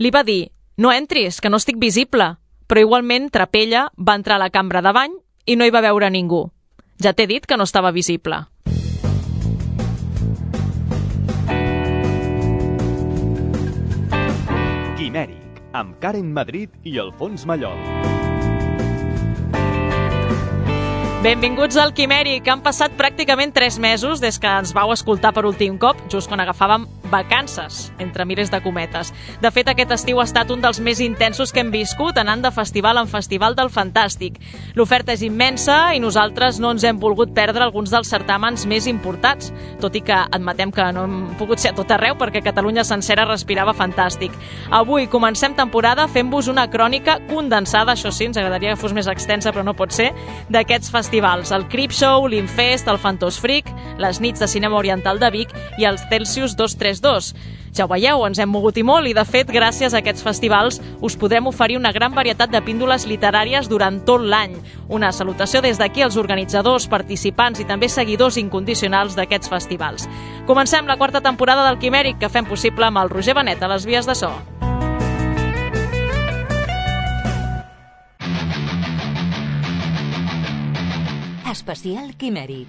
Li va dir: no entris, que no estic visible. Però igualment Trapella va entrar a la cambra de bany i no hi va veure ningú. Ja t'he dit que no estava visible. Quimèric, amb Karen Madrid i Alfons Mallol. Benvinguts al Quimèric. Han passat pràcticament 3 mesos des que ens vau escoltar per últim cop, just quan agafàvem vacances, entre milers de cometes. De fet, aquest estiu ha estat un dels més intensos que hem viscut, anant de festival en festival del Fantàstic. L'oferta és immensa i nosaltres no ens hem volgut perdre alguns dels certàmens més importats, tot i que admetem que no hem pogut ser a tot arreu perquè Catalunya sencera respirava fantàstic. Avui comencem temporada fent-vos una crònica condensada, això sí, ens agradaria que fos més extensa, però no pot ser, d'aquests festivals: el Creepshow, l'Infest, el Fantos Freak, les nits de cinema oriental de Vic i els Celsius 232. Ja ho veieu, ens hem mogut i molt i, de fet, gràcies a aquests festivals us podrem oferir una gran varietat de píndoles literàries durant tot l'any. Una salutació des d'aquí als organitzadors, participants i també seguidors incondicionals d'aquests festivals. Comencem la 4ª temporada del Quimèric, que fem possible amb el Roger Benet a les vies de so. Especial Quimèric.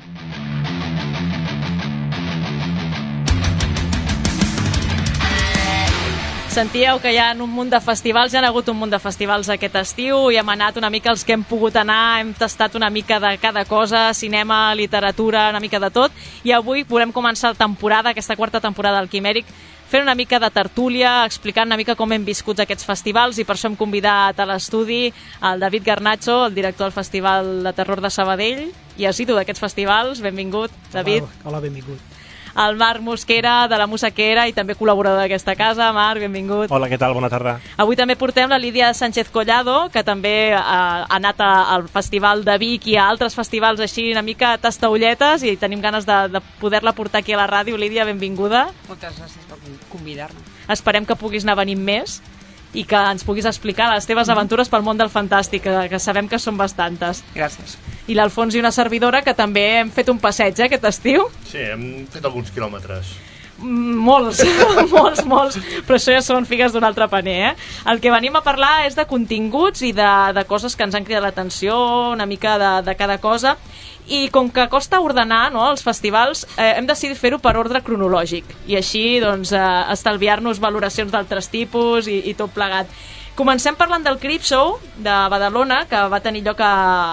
Sentíeu que hi ha un munt de festivals, hi ha hagut un munt de festivals aquest estiu i hem anat una mica els que hem pogut anar, hem tastat una mica de cada cosa, cinema, literatura, una mica de tot, i avui volem començar la temporada, aquesta 4ª temporada del Quimèric, fent una mica de tertúlia, explicant una mica com hem viscut aquests festivals, i per això hem convidat a l'estudi el David Garnacho, el director del Festival de Terror de Sabadell, i assidu d'aquests festivals. Benvingut, David. Hola, benvingut. El Marc Mosquera, de la Musaquera, i també col·laborador d'aquesta casa. Marc, benvingut. Hola, què tal? Bona tarda. Avui també portem la Lídia Sánchez Collado, que també ha anat al Festival de Vic i a altres festivals així una mica tastaolletes, i tenim ganes de poder-la portar aquí a la ràdio. Lídia, benvinguda. Moltes gràcies per convidar-me. Esperem que puguis anar venint més i que ens puguis explicar les teves aventures pel món del fantàstic, que sabem que són bastantes. Gràcies. I l'Alfons i una servidora, que també hem fet un passeig aquest estiu. Sí, hem fet alguns quilòmetres. Molts, molts, però això ja són figues d'un altre paner, eh? El que venim a parlar és de continguts i de coses que ens han cridat l'atenció, una mica de cada cosa, i com que costa ordenar, no, els festivals, hem decidit fer-ho per ordre cronològic, i així doncs, estalviar-nos valoracions d'altres tipus i tot plegat. Comencem parlant del Creepshow de Badalona, que va tenir lloc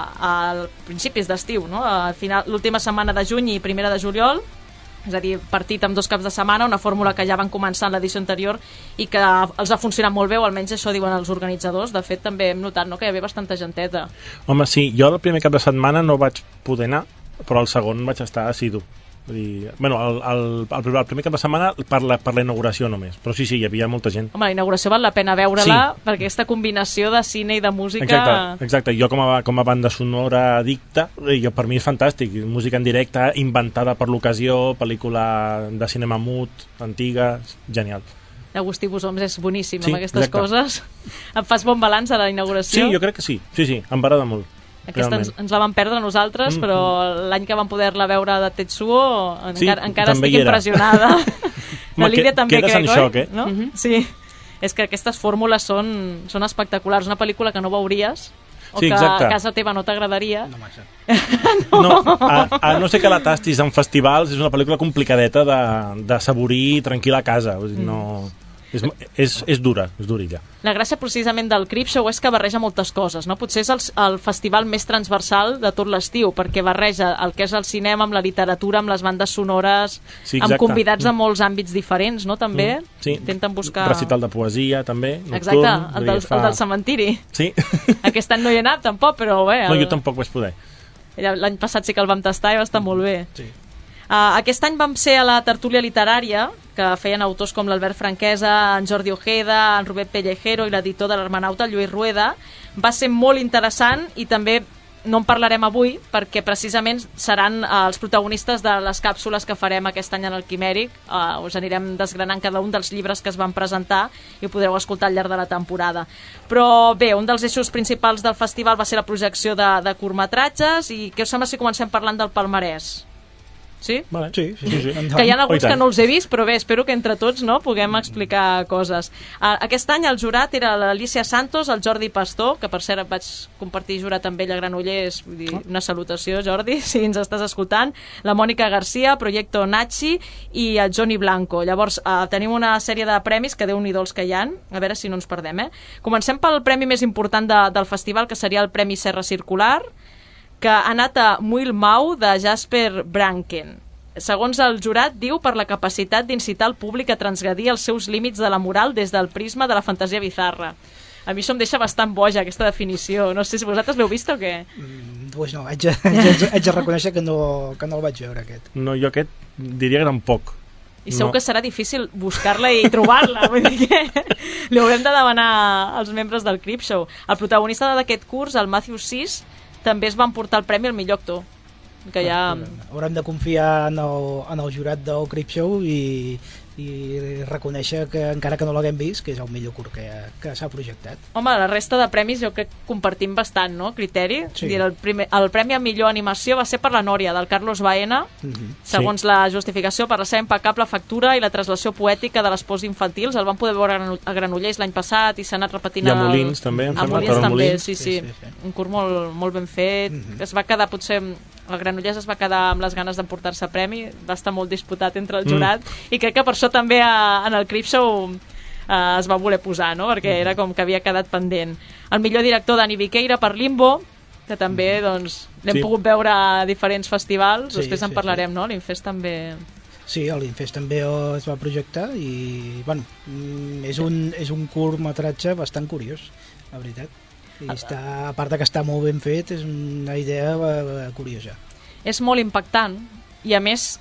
a principis d'estiu, no? L'última setmana de juny i primera de juliol, és a dir, partit amb 2 caps de setmana, una fórmula que ja van començar en l'edició anterior i que els ha funcionat molt bé, o almenys això diuen els organitzadors. De fet, també hem notat, no, que hi havia bastanta genteta. Home, sí, jo el primer cap de setmana no vaig poder anar, però el segon vaig estar assidu. Vull dir, bueno, el primer cap de setmana per la inauguració només, però sí, hi havia molta gent. Home, la inauguració val la pena veure-la, sí, perquè aquesta combinació de cine i de música... Exacte. Jo com a banda sonora addicta, per mi és fantàstic, música en directe, inventada per l'ocasió, pel·lícula de cinema mut, antiga, genial. Agustí Busoms és boníssim, sí, amb aquestes coses. Em fas bon balanç a la inauguració? Sí, jo crec que sí, em va agradar molt. Aquesta ens la vam perdre nosaltres, però l'any que vam poder-la veure de Tetsuo encara estic impressionada. La Lídia també crec, en xoc, eh? No? Sí, és que aquestes fórmules són espectaculars. Una pel·lícula que no veuries, o que a casa teva no t'agradaria. No massa. No, a no ser que la tastis en festivals, és una pel·lícula complicadeta de saborir tranquil·la a casa. No... És durilla. La gràcia precisament del Creepshow és que barreja moltes coses, no? Potser és el festival més transversal de tot l'estiu, perquè barreja el que és el cinema amb la literatura, amb les bandes sonores, sí, amb convidats de molts àmbits diferents, no? També intenten buscar... Recital de poesia, també. Exacte, el del cementiri. Sí. Aquest any no hi he anat, tampoc, però bé... No, jo tampoc vaig poder. L'any passat sí que el vam tastar i va estar molt bé. Sí. Aquest any vam ser a la tertúlia literària, que feien autors com l'Albert Franquesa, en Jordi Ojeda, en Rubén Pellejero i l'editor de l'Hermenauta, Lluís Rueda. Va ser molt interessant i també no en parlarem avui perquè precisament seran els protagonistes de les càpsules que farem aquest any en el Quimèric. Us anirem desgranant cada un dels llibres que es van presentar i ho podreu escoltar al llarg de la temporada. Però bé, un dels eixos principals del festival va ser la projecció de curtmetratges, i què us sembla si comencem parlant del palmarès? Sí? Vale. Sí. Que hi ha alguns Oh, i tant. que no els he vist, però bé, espero que entre tots puguem explicar coses. Aquest any el jurat era l'Alicia Santos, el Jordi Pastor, que per cert vaig compartir jurat amb ell a Granollers, vull dir, una salutació, Jordi, si ens estàs escoltant, la Mònica Garcia, Proyecto Nachi i el Johnny Blanco. Llavors, tenim una sèrie de premis, que Déu-n'hi-do els que hi ha, a veure si no ens perdem, Comencem pel premi més important del festival, que seria el Premi Serra Circular, que ha anat a Muil Mau de Jasper Branken. Segons el jurat, diu per la capacitat d'incitar el públic a transgredir els seus límits de la moral des del prisma de la fantasia bizarra. A mi això em deixa bastant boja, aquesta definició. No sé si vosaltres l'heu vist o què? Pues no, haig de reconèixer que no el vaig veure, aquest. No, jo aquest diria que tampoc. I segur que serà difícil buscar-la i trobar-la. Vull dir que li haurem de demanar als membres del Creepshow. El protagonista d'aquest curs, el Matthew Sis, també es va emportar el premi al millor actor. Que ja... Haurem de confiar en el jurat del Creepshow i reconèixer que encara que no l'haguem vist, que és el millor curt que s'ha projectat. Home, la resta de premis jo crec que compartim bastant, no? Criteri. Sí. El premi a millor animació va ser per la Nòria, del Carlos Baena, segons la justificació per la seva impecable factura i la translació poètica de les pors infantils. El vam poder veure a Granollers l'any passat i s'ha anat repetint... I a Molins també, em a sembla. Molins també, Molins. sí. Un curt molt ben fet. Es va quedar potser... El Granollers es va quedar amb les ganes d'emportar-se premi, va estar molt disputat entre el jurat i crec que per això també en el Creepshow es va voler posar, no? Perquè era com que havia quedat pendent. El millor director, Dani Viqueira, per Limbo, que també l'hem pogut veure a diferents festivals, després en parlarem, no? L'Infest també... Sí, l'Infest també es va projectar i, bueno, és un curtmetratge bastant curiós, la veritat. I a part que està molt ben fet, és una idea curiosa. És molt impactant i a més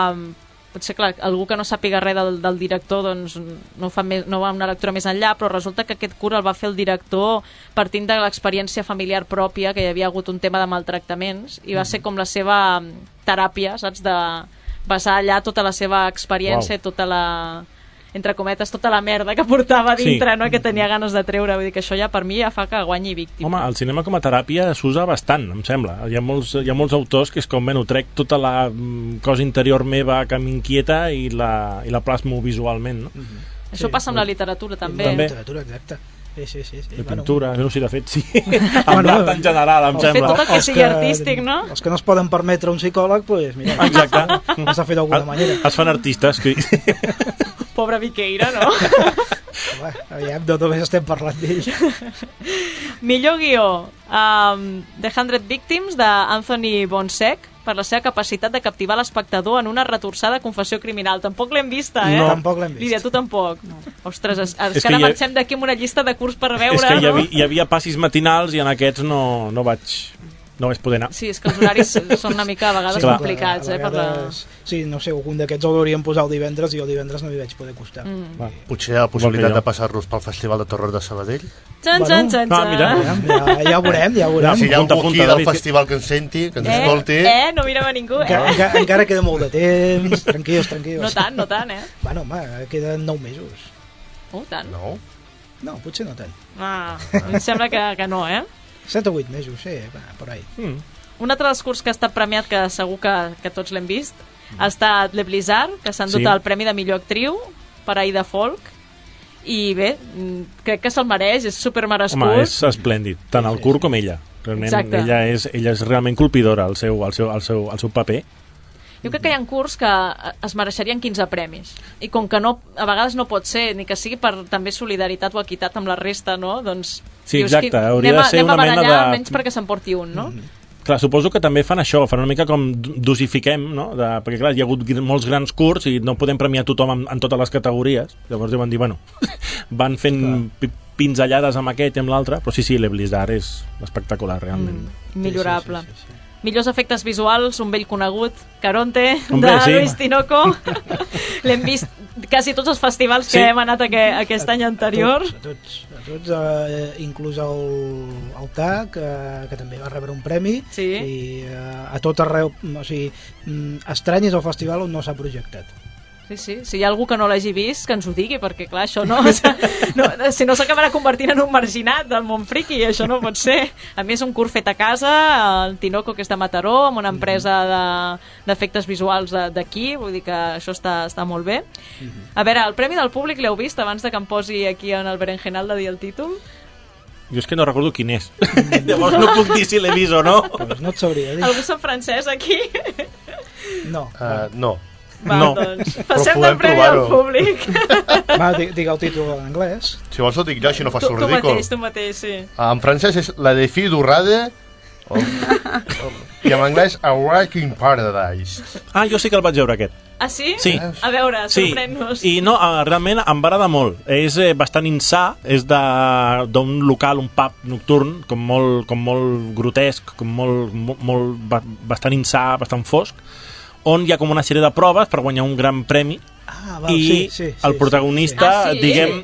potser clar, algú que no sàpiga res del director doncs no va una lectura més enllà, però resulta que aquest curt el va fer el director partint de l'experiència familiar pròpia, que hi havia hagut un tema de maltractaments i va ser com la seva teràpia, saps, de basar allà tota la seva experiència, tota la... entre cometes, tota la merda que portava dintre, no? Que tenia ganes de treure. Vull dir que això ja per mi ja fa que guanyi víctima. Home, el cinema com a teràpia s'usa bastant, em sembla. Hi ha molts autors que és com, bueno, trec tota la cosa interior meva que m'inquieta i la plasmo visualment, no? Això passa amb la literatura, també. La literatura, exacte. Sí. La pintura, no sé, de fet, sí. En l'art en general, em sembla. Fer tot el que sigui artístic, no? Els que no es poden permetre un psicòleg, doncs, mira, exacte. has de fer d'alguna manera. Es fan artistes, que... Pobre Viqueira, no? Home, aviam, no només estem parlant d'ell. Millor guió, The 100 Victims, d'Anthony Bonsek, per la seva capacitat de captivar l'espectador en una retorçada confessió criminal. Tampoc l'hem vista, No, tampoc l'hem vist. Lídia, tu tampoc? No. Ostres, és que ara marxem d'aquí amb una llista de curs per veure, és que no? hi havia passis matinals i en aquests no vaig poder anar. Sí, és que els horaris són una mica a vegades complicats. A vegades, sí, no sé, algun d'aquests el hauríem posar el divendres i el divendres no hi vaig poder costar. Potser hi ha la possibilitat de passar-los pel Festival de Terror de Sabadell. Mira. Ja ho veurem. Si hi ha algú aquí del festival que ens senti, que ens escolti... No mirem a ningú, Encara queda molt de temps, tranquils. No tant, Bueno, home, queden 9 mesos. Tant? No, potser no tant. Em sembla que no, 7 o 8 mesos, sí, per ahí. Un altre dels curts que ha estat premiat, que segur que tots l'hem vist, ha estat Le Blizzard, que s'ha endut el Premi de Millor Actriu per Aida Folk, i bé, crec que se'l mereix, és supermerescut. Home, és esplèndid, tant el curt com ella. Realment, ella és realment colpidora, el seu paper. Jo crec que hi ha curs que es mereixerien 15 premis i com que a vegades no pot ser ni que sigui per també solidaritat o equitat amb la resta, no? Doncs sí, exacte, hauria de ser una mena de... menys perquè se'n porti un, no? Clar, suposo que també fan això, fan una mica com dosifiquem, no? Perquè clar, hi ha hagut molts grans curts i no podem premiar tothom en totes les categories, llavors van dir, bueno, van fent pinzellades amb aquest i amb l'altre, però sí, Le Blizzard és espectacular, realment. Millorable. Sí. Millors efectes visuals, un vell conegut, Caronte, Luis Tinoco. L'hem vist quasi tots els festivals que hem anat aquest any anterior. A tots, inclús el TAC, que també va rebre un premi, i a tot arreu, o sigui, estrany és el festival on no s'ha projectat. Sí. Si hi ha algú que no l'hagi vist, que ens ho digui, perquè clar, això no si no s'acabarà convertint en un marginat del món friki, això no pot ser. A més, un curt fet a casa, el Tinoco, que és de Mataró, amb una empresa d'efectes visuals d'aquí, vull dir que això està molt bé. A veure, el Premi del Públic l'heu vist abans de que em posi aquí en el berenjenal de dir el títol? Jo és que no recordo quin és. Llavors no puc dir si l'he vist o no. Pues no et sabria dir. Algú sap francès aquí? No. Va, No. doncs, passem del podem Premi del provar-ho. Públic. Va, digue el títol en anglès. Si vols ho dic jo, així no fas Tu ridícul. tu mateix, sí. En francès és La Défi d'Urrade i en anglès A Walking Paradise. Ah, jo sí que el vaig veure, aquest. Ah, sí? Sí. A veure, sorprèn-nos. I no, realment em va agradar molt. És bastant insà, és d'un local, un pub nocturn, com molt grotesc, bastant insà, bastant fosc, on hi ha com una sèrie de proves per guanyar un gran premi. Ah, val, I sí, el protagonista, diguem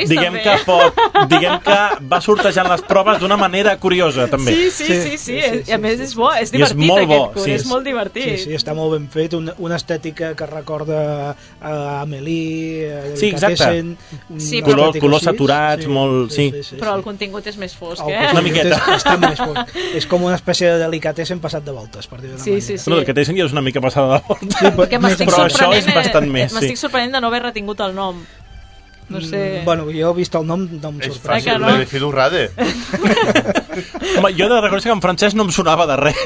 que va sortejant les proves d'una manera curiosa, també. Sí. I a més és bo, és divertit, molt bo, aquest curt, és molt divertit. Sí, està molt ben fet, una estètica que recorda a Amélie, Sí, exacte. Sí, colors saturats, molt... Sí. Però el contingut és més fosc, Una miqueta. Està més fosc. És com una espècie de delicatessen passat de voltes, per dir-ho d'una manera. Sí. Bueno, el que t'he ja és una mica passada de volta. Perquè Però això és bastant més, sí. M'estic sorprenent de no haver retingut el nom. No sé... Bueno, jo he vist el nom, no em És sorprèn. fàcil, La Défi d'Urrade. Home, jo he de reconèixer que en francès no em sonava de res.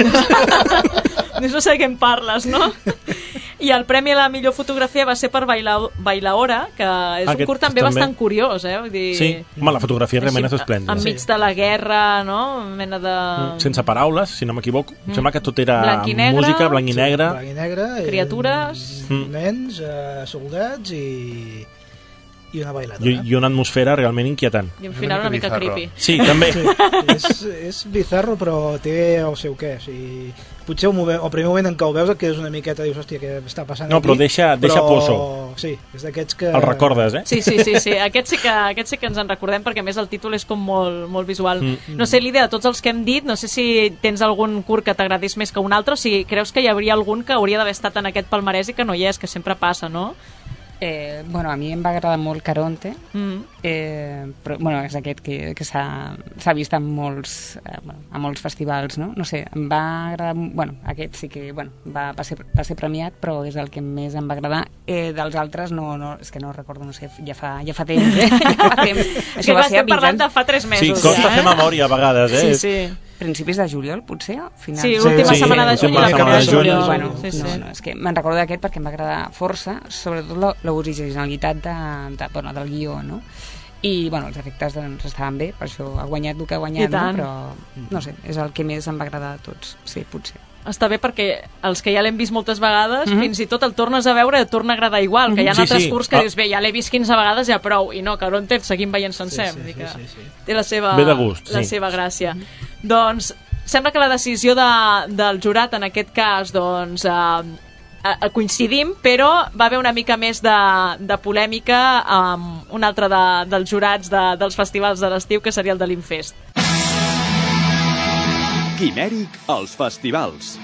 No sé de què em parles, no? I el premi a la millor fotografia va ser per Bailaora, que és un curt també bastant curiós, Vull dir... Sí, home, la fotografia realment és esplèndida. Enmig de la guerra, no? Mena de... Sense paraules, si no m'equivoco. Em sembla que tot era Blanc i negre. música, blanc i negre. Blanc i negre. Criatures. Nens, soldats i una bailadora. I una atmosfera realment inquietant. I al final una mica creepy. Sí, també. Sí, és bizarro, però té el seu què. O sigui, potser el primer moment en què ho veus et quedes una miqueta, dius, hòstia, què està passant No, aquí? però deixa poso. Sí, és d'aquests que... El recordes, Sí. Aquest sí que ens en recordem, perquè a més el títol és com molt visual. No sé, Lídia, de tots els que hem dit, no sé si tens algun curt que t'agradés més que un altre, o si creus que hi hauria algun que hauria d'haver estat en aquest palmarès i que no hi és, que sempre passa, no? Bueno, a mi em va agradar molt Caronte, però bueno, és aquest que s'ha vist en molts festivals, no? No sé, em va agradar... Bueno, aquest sí que va ser premiat, però és el que més em va agradar. Dels altres no, és que no recordo, no sé, ja fa temps, Ja fa temps. Això va ser parlant de fa 3 mesos. Sí, costa fer memòria a vegades, Sí. Principis de juliol, potser? Finals. Sí, última setmana de juliol. Bueno, no, és que me'n recordo d'aquest perquè em va agradar força, sobretot l'originalitat del guió, no? I, bueno, els efectes doncs estaven bé, per això ha guanyat el que ha guanyat, no? Però, no sé, és el que més em va agradar de tots, sí, potser. Està bé perquè els que ja l'hem vist moltes vegades, fins i tot el tornes a veure i et torna a agradar igual, que hi ha altres curts que dius, bé, ja l'he vist 15 vegades, ja prou, i no, Caronte el seguim veient sencer, té la seva gràcia. Doncs sembla que la decisió del jurat en aquest cas doncs coincidim, però va haver una mica més de polèmica amb un altre dels jurats dels festivals de l'estiu, que seria el de l'Infest. Quimèric als festivals.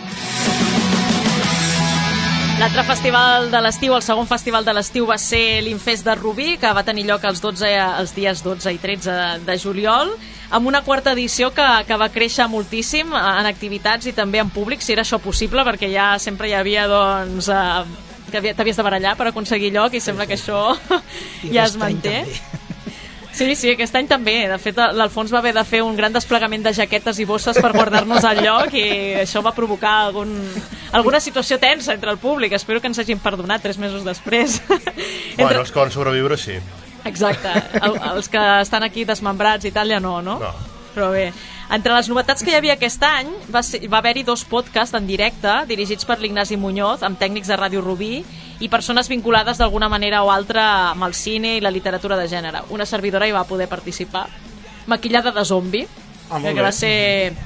L'altre festival de l'estiu, el segon festival de l'estiu, va ser l'Infest de Rubí, que va tenir lloc els dies 12 i 13 de juliol, amb una quarta edició que va créixer moltíssim en activitats i també en públic, si era això possible, perquè ja sempre hi havia, doncs, que t'havies de barallar per aconseguir lloc, i sembla que això ja es manté. Sí, aquest any també. De fet, l'Alfons va haver de fer un gran desplegament de jaquetes i bosses per guardar-nos al lloc, i això va provocar alguna situació tensa entre el públic. Espero que ens hagin perdonat 3 mesos després. Bueno, els que van sobreviure, sí. Exacte. Els que estan aquí desmembrats i tal, ja no? Però bé, entre les novetats que hi havia aquest any va haver-hi 2 podcasts en directe dirigits per l'Ignasi Muñoz, amb tècnics de Ràdio Rubí i persones vinculades d'alguna manera o altra amb el cine i la literatura de gènere. Una servidora hi va poder participar, maquillada de zombi, que va ser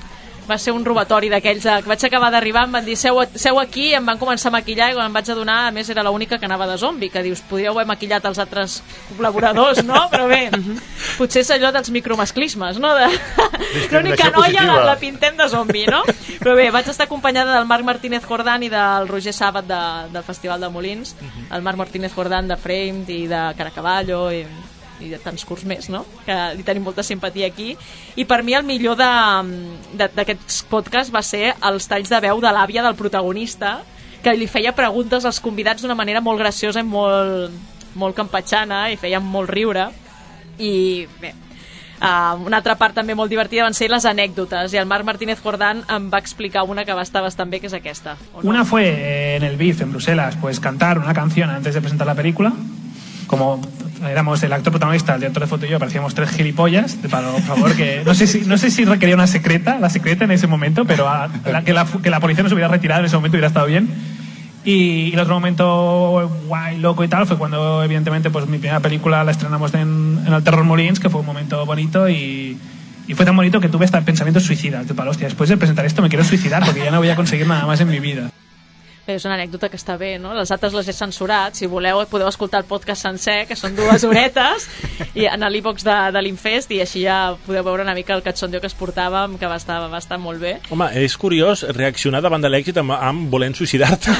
Va ser un robatori d'aquells que vaig acabar d'arribar, em van dir seu aquí, em van començar a maquillar i quan em vaig adonar, a més era l'única que anava de zombi, que dius, podríeu haver maquillat els altres col·laboradors, no? Però bé, potser és allò dels micromasclismes, no? L'única noia la pintem de zombi, no? Però bé, vaig estar acompanyada del Marc Martínez Jordán i del Roger Sàbat del Festival de Molins, el Marc Martínez Jordán de Framed i de Caracavallo i de tants curs més, no? Que li tenim molta simpatia aquí. I per mi el millor d'aquests podcasts va ser els talls de veu de l'àvia del protagonista, que li feia preguntes als convidats d'una manera molt graciosa i molt campatxana, i feia molt riure. I bé, una altra part també molt divertida van ser les anècdotes, i el Marc Martínez Jordán em va explicar una que va estar bastant bé, que és aquesta. Una fue en el BIF en Bruselas, pues cantar una canción antes de presentar la película. Como éramos el actor protagonista, el director de foto y yo, parecíamos tres gilipollas, por favor, que no sé si requería la secreta en ese momento, pero que la policía nos hubiera retirado en ese momento hubiera estado bien. Y el otro momento guay, loco y tal fue cuando, evidentemente, pues mi primera película la estrenamos en el Terror Molins, que fue un momento bonito y fue tan bonito que tuve hasta pensamientos suicidas. De palo, hostia, después de presentar esto me quiero suicidar porque ya no voy a conseguir nada más en mi vida. Bé, és una anècdota que està bé, no? Les altres les he censurat. Si voleu podeu escoltar el podcast sencer, que són 2 horetes, i en l'e-box de l'Infest, i així ja podeu veure una mica el catxondeo que es portàvem, que va estar molt bé. Home, és curiós reaccionar davant de l'èxit amb volent suïcidar-te.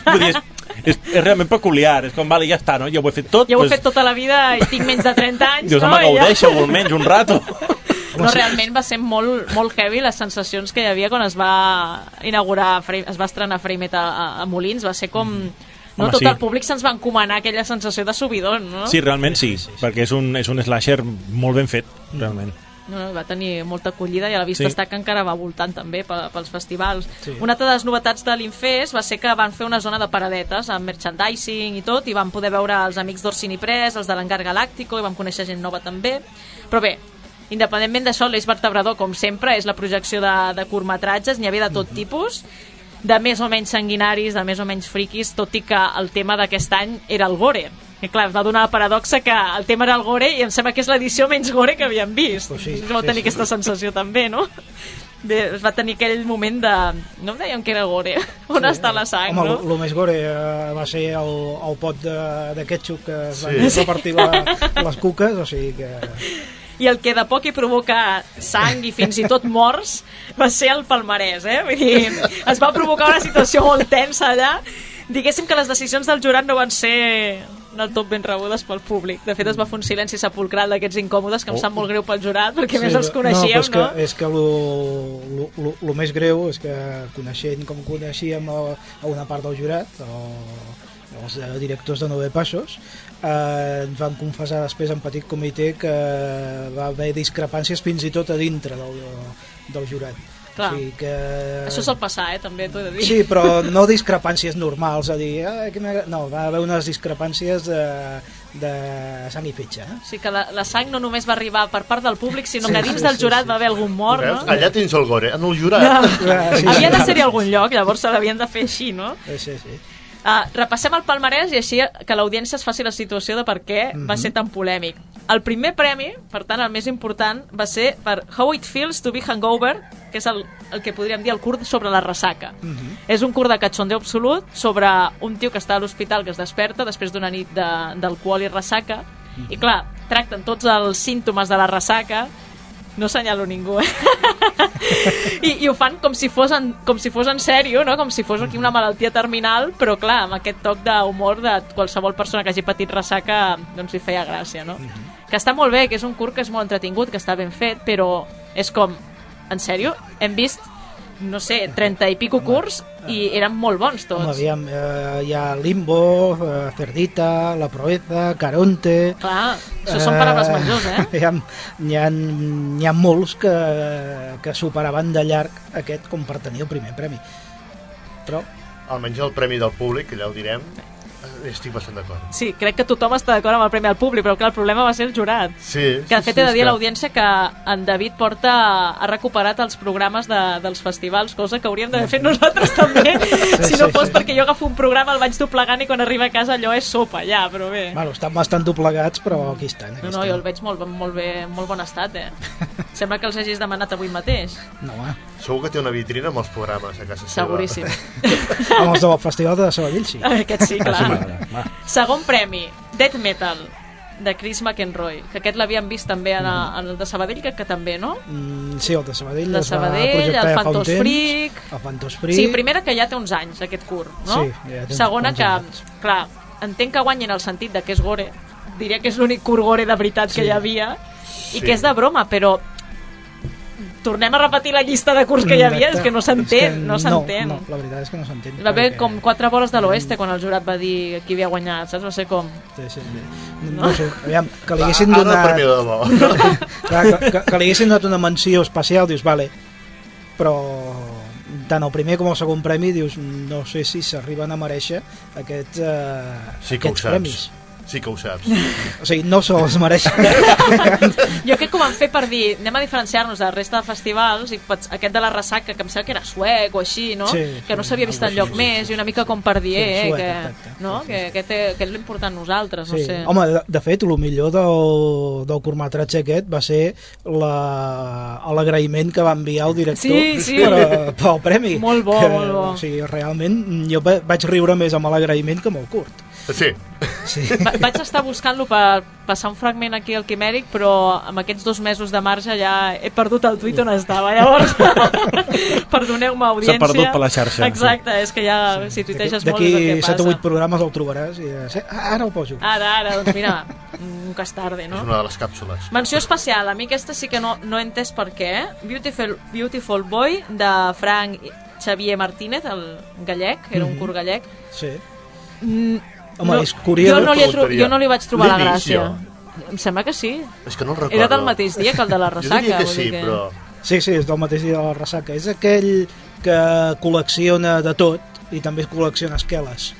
és realment peculiar. És com, vale, ja està, no? Ja ho he fet tot. Ja ho he fet tota la vida i tinc menys de 30 anys, Dius, home, gaudeixo almenys un rato. No, realment va ser molt heavy les sensacions que hi havia quan es va inaugurar, es va estrenar Framed a Molins. Va ser com... No, Home, tot sí. el públic se'ns va encomanar aquella sensació de subidon, no? Sí, realment sí, perquè és un slasher molt ben fet, realment. No, va tenir molta acollida i a la vista Sí. està que encara va voltant també pels festivals. Sí. Una altra de les novetats de l'Infest va ser que van fer una zona de paradetes amb merchandising i tot, i vam poder veure els amics d'Orsini Press, els de l'Hangar Galàctico, i vam conèixer gent nova també. Però bé, independentment d'això, l'eix vertebrador, com sempre, és la projecció de curtmetratges. N'hi havia de tot tipus, de més o menys sanguinaris, de més o menys friquis, tot i que el tema d'aquest any era el gore. I clar, va donar la paradoxa que el tema era el gore i em sembla que és l'edició menys gore que havíem vist. Pues sí, Vau tenir aquesta sensació també, no? Es va tenir aquell moment de... No em dèiem que era gore. On està la sang, home, no? el més gore va ser el pot de ketchup que es van repartir les cuques, o sigui que... I el que de poc hi provoca sang i fins i tot morts va ser el palmarès, eh? Vull dir, es va provocar una situació molt tensa allà. Diguéssim que les decisions del jurat no van ser del tot ben rebudes pel públic. De fet, es va fer un silenci sepulcral d'aquests incòmodes que em sap molt greu pel jurat, perquè més els coneixíem, no? És que el més greu és que coneixent com coneixíem a una part del jurat, o els directors de 9 Passos, ens van confessar després en petit comitè que va haver discrepàncies fins i tot a dintre del jurat. Clar. O sigui que... Això sol passar, també t'ho he de dir. Sí, però no discrepàncies normals, a dir, no, va haver unes discrepàncies de sang i fetge. O sigui que la sang no només va arribar per part del públic, sinó que dins del jurat va haver algun mort, no? Allà tens el gore, en el jurat. Havia de ser-hi algun lloc, llavors se l'havien de fer així, no? Sí. Repassem el palmarès i així que l'audiència es faci la situació de per què va ser tan polèmic. El primer premi, per tant el més important, va ser per How It Feels to Be Hangover, que és el que podríem dir el curt sobre la ressaca. És un curt de catxondeo absolut sobre un tio que està a l'hospital, que es desperta després d'una nit d'alcohol i ressaca, i clar, tracten tots els símptomes de la ressaca. No assenyalo ningú, I ho fan com si fos en sèrio, no? Com si fos aquí una malaltia terminal, però clar, amb aquest toc d'humor de qualsevol persona que hagi patit ressaca, doncs li feia gràcia, no? Que està molt bé, que és un curt que és molt entretingut, que està ben fet, però és com, en sèrio? Hem vist, no sé, 30 i pico curts i eren molt bons tots. Home, aviam, hi ha Limbo, Cerdita, La Proeza, Caronte... Clar, això són paraules majors, N'hi ha molts que superaven de llarg aquest com per tenir el primer premi. Però... Almenys el premi del públic, que ja ho direm, Estic bastant d'acord. Sí, crec que tothom està d'acord amb el Premi al Públic, però clar, el problema va ser el jurat. Sí, que de fet he de dir a l'audiència que en David ha recuperat els programes dels festivals, cosa que hauríem d'haver fet nosaltres també, si no fos perquè jo agafo un programa, el vaig doblegant i quan arriba a casa allò és sopa, ja, però bé. Bueno, estan bastant doblegats, però aquí estan. No, jo el veig molt bé, molt bon estat, Sembla que els hagis demanat avui mateix. No, Segur que té una vitrina amb els programes a casa seva. Seguríssim. Amb els del Festival de Sabadell, sí. Aquest sí, clar. Segon premi, Death Metal, de Chris McEnroe, que aquest l'havíem vist també en el de Sabadell, que també, no? Sí, el de Sabadell es va projectar el Fantos Freak. El Fantos Freak. Sí, primera que ja té uns anys, aquest curt, no? Sí, ja té segona que, clar, entenc que guanyin el sentit de que és gore. Diria que és l'únic curt gore de veritat que hi havia i que és de broma, però tornem a repetir la llista de curts que hi havia, és que no s'entén, no s'entén. No, la veritat és que no s'entén. Va haver com 4 boles de l'oeste quan el jurat va dir qui havia guanyat, saps? No sé com. Sí. No sé, aviam, que li haguessin donat... que li haguessin donat una menció especial, dius, vale, però tant el primer com el segon premi, dius, no sé si s'arriben a mereixer aquests premis. Sí que ho saps. O sigui, no se'ls mereix. Jo crec que ho van fer per dir, anem a diferenciar-nos de la resta de festivals, i aquest de la Ressaca, que em sembla que era suec o així, no? Sí, que no s'havia vist enlloc més, i una mica com per dir, que és l'important nosaltres, no sé. Home, de fet, el millor del curtmetratge aquest va ser l'agraïment que va enviar el director pel premi. Molt bo, molt bo. O sigui, realment, jo vaig riure més amb l'agraïment que amb el curt. Sí. Vaig estar buscant-lo per passar un fragment aquí al Quimèric, però amb aquests 2 mesos de marge ja he perdut el tuit on estava, llavors perdoneu-me, audiència. S'ha perdut per la xarxa. Exacte, és que ja si tuiteges molt és el que passa. D'aquí 7 o 8 programes el trobaràs i ara el poso. Ara, doncs mira, nunca és tarde, no? És una de les càpsules. Menció especial, a mi aquesta sí que no he entès per què. Beautiful Boy, de Frank Xavier Martínez, el gallec, era un curt gallec. Sí. Home, és curiós. Jo no li vaig trobar la gràcia. Em sembla que sí. És que no el recordo. Era del mateix dia que el de la Ressaca. Jo diria que sí, però... Sí, és del mateix dia de la Ressaca. És aquell que col·lecciona de tot i també col·lecciona esqueles.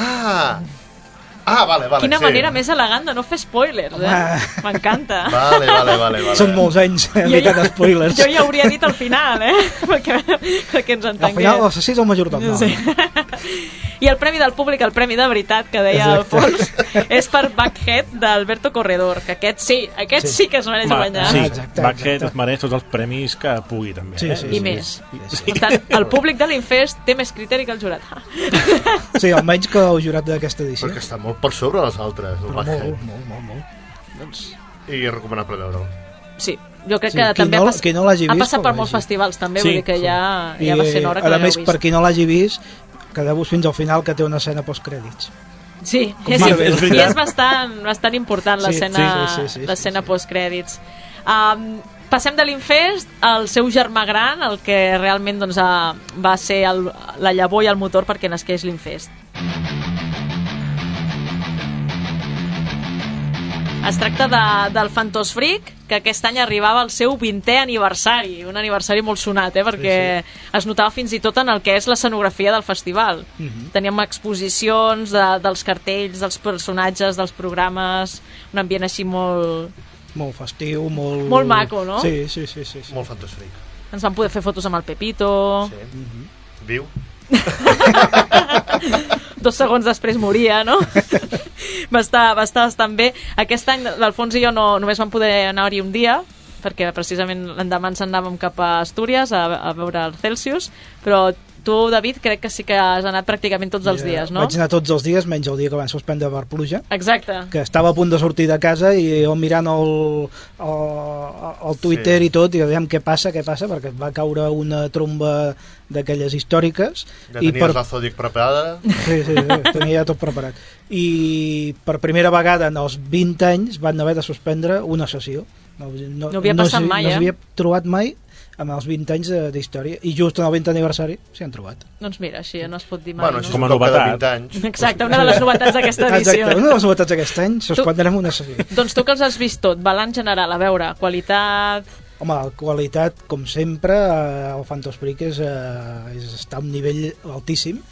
Vale. Quina manera més elegant de no fer spoilers, M'encanta. Vale. Són molts anys evitant spoilers. Jo ja hauria dit al final, perquè ens entengués. Al final l'assassí és el majordom. Sí. I el premi del públic, el premi de veritat que deia Alfons, és per Buckhead d'Alberto Corredor, que aquest sí que es mereix guanyar. Sí, Buckhead es mereix tots els premis que pugui també. I més. Per tant, el públic de l'Infest té més criteri que el jurat. Sí, almenys que el jurat d'aquesta edició. Perquè està molt per sobre les altres. Molt. I és recomanable veure'l. Sí, jo crec que també ha passat per molts festivals també, vull dir que ja va ser hora que l'hagueu vist. A més, per qui no l'hagi vist, quedeu-vos fins al final que té una escena postcrèdits. Sí, i és bastant important l'escena postcrèdits. Passem de l'Infest al seu germà gran, el que realment va ser la llavor i el motor perquè nasqués l'Infest. Es tracta del Fantos Freak, que aquest any arribava al seu 20è aniversari, un aniversari molt sonat, perquè es notava fins i tot en el que és l'escenografia del festival. Teníem exposicions dels cartells, dels personatges, dels programes, un ambient així molt festiu, molt maco, no? Sí. Molt Fantos Freak. Ens vam poder fer fotos amb el Pepito. Sí. Viu. 2 segons després moria, no? va estar bastant bé. Aquest any l'Alfons i jo només vam poder anar-hi un dia, perquè precisament l'endemà ens anàvem cap a Astúries a veure el Celsius, però tu, David, crec que sí que has anat pràcticament tots els dies, no? Vaig anar tots els dies, menys el dia que van suspendre per pluja. Exacte. Que estava a punt de sortir de casa i jo mirant el Twitter i tot, i aviam què passa, perquè va caure una tromba d'aquelles històriques. Ja tenies la Zodiac preparada? Sí, tenia ja tot preparat. I per primera vegada en els 20 anys van haver de suspendre una sessió. No havia passat mai, No s'havia trobat mai amb els 20 anys d'història, i just en el 20 aniversari s'hi han trobat. Doncs mira, així no es pot dir mai. Bueno, com a novetat. Exacte, una de les novetats d'aquesta edició. Exacte, una de les novetats d'aquest any, suspendrem una sessió. Doncs tu que els has vist tot, balanç general, a veure, qualitat... Home, la qualitat, com sempre, el Fantos Freak està a un nivell altíssim.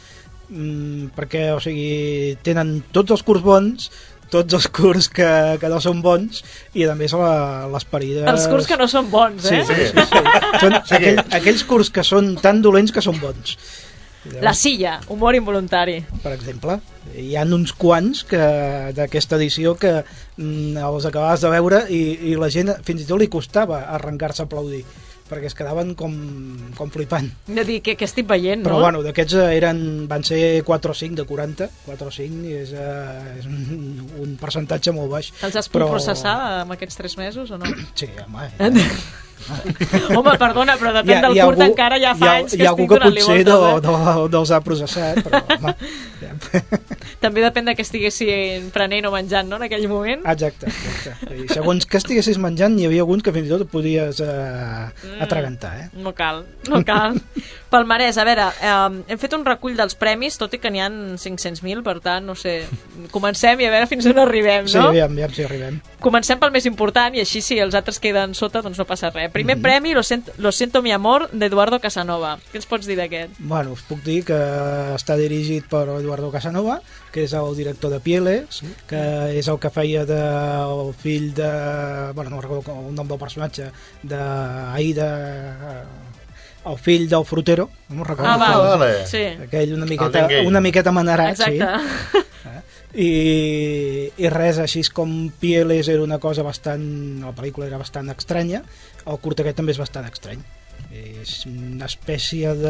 perquè, o sigui, tenen tots els curts bons, tots els curts que no són bons, i a més les parides... Els curts que no són bons, Sí. Són aquells curts que són tan dolents que són bons. La Silla, humor involuntari. Per exemple, hi ha uns quants d'aquesta edició que els acabaves de veure i la gent fins i tot li costava arrencar-se a aplaudir, perquè es quedaven com flipant. De dir, què estic veient, no? Però bueno, d'aquests van ser 4 o 5 de 40, 4 o 5, i és un percentatge molt baix. Els has pogut processar amb aquests 3 mesos o no? Sí, home. Home, perdona, però depèn del curt encara ja fa anys que estic donant-li voltes. Hi ha algú que potser no els ha processat, però home... També depèn de que estiguessin prenent o menjant, no?, en aquell moment. Exacte. I segons que estiguessis menjant, hi havia alguns que fins i tot podies atragantar, eh? No cal. Palmarès, a veure, hem fet un recull dels premis, tot i que n'hi ha 500.000, per tant, no sé, comencem i a veure fins on arribem, no? Sí, aviam si arribem. Comencem pel més important i així si els altres queden sota, doncs no passa res. Primer premi, Lo siento mi amor, d'Eduardo Casanova. Què ens pots dir d'aquest? Bueno, us puc dir que està dirigit per Eduardo Casanova, que és el director de Pieles, que és el que feia el fill de... Bueno, no recordo el nom del personatge, d'Aida... el fill del frutero, no recordo. Vale. Sí. Aquell una miqueta manerat. Exacte. Sí. I res, així com Pieles era una cosa bastant... La pel·lícula era bastant estranya, el curt aquest també és bastant estrany. És una espècie de...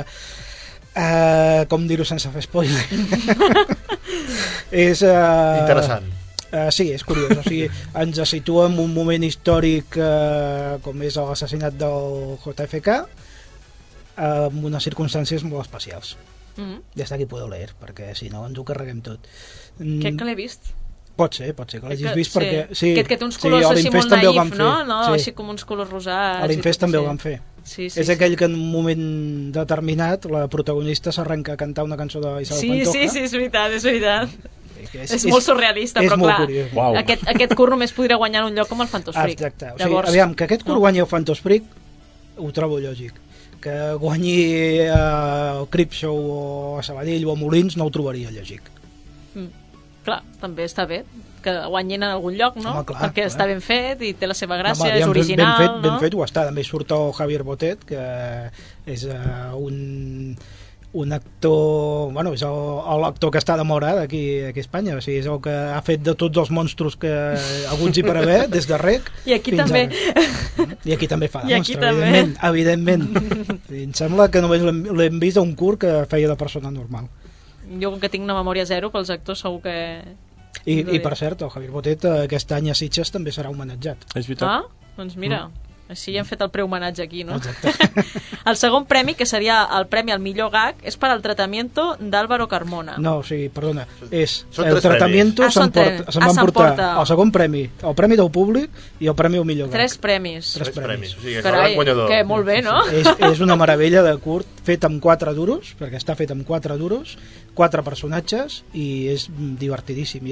com dir-ho sense fer spoiler? És... interessant. Sí, és curiós. O sigui, ens situa en un moment històric com és l'assassinat del JFK, amb unes circumstàncies molt especials. Des d'aquí podeu leer, perquè si no ens ho carreguem tot. Crec que l'he vist. Pot ser que l'hagis vist, perquè... Sí, que té uns colors així molt naïf, no? Així com uns colors rosats. A l'Infest també ho van fer. Sí. És aquell que en un moment determinat la protagonista s'arrenca a cantar una cançó d'Isabel Pantoja. Sí, és veritat. És molt surrealista, però clar, wow. aquest curt només podria guanyar un lloc com el Phantos Freak. Exacte. O sigui, aviam, que aquest curt guanyi el Phantos Freak ho trobo lògic. Que guanyi el Creepshow o a Sabadell o a Molins no ho trobaria lògic. Clar, també està bé que guanyin en algun lloc, no? Home, clar, perquè està ben fet i té la seva gràcia, és original, no? Ben fet ho està. També surt el Javier Botet, que és un actor... Bueno, és l'actor que està de moda aquí a Espanya. O sigui, és el que ha fet de tots els monstros que alguns hi per haver, des de Rec i aquí també. I aquí també fa de monstre, evidentment. Em sembla que només l'hem vist a un curt que feia de persona normal. Jo, com que tinc una memòria zero pels actors, segur que... I per cert, el Javier Botet aquest any a Sitges també serà homenatjat. És veritat. Doncs mira... Així ja hem fet el prehomenatge aquí, no? Exacte. El segon premi, que seria el premi al millor gag, és per al tratamiento d'Álvaro Carmona. No, o sigui, perdona, el tratamiento se'n van portar el segon premi, el premi del públic i el premi al millor gag. 3 premis. 3 premis. O sigui, carai, que molt bé, no? És una meravella de curt, fet amb 4 duros, perquè està fet amb 4 duros, 4 personatges, i és divertidíssim.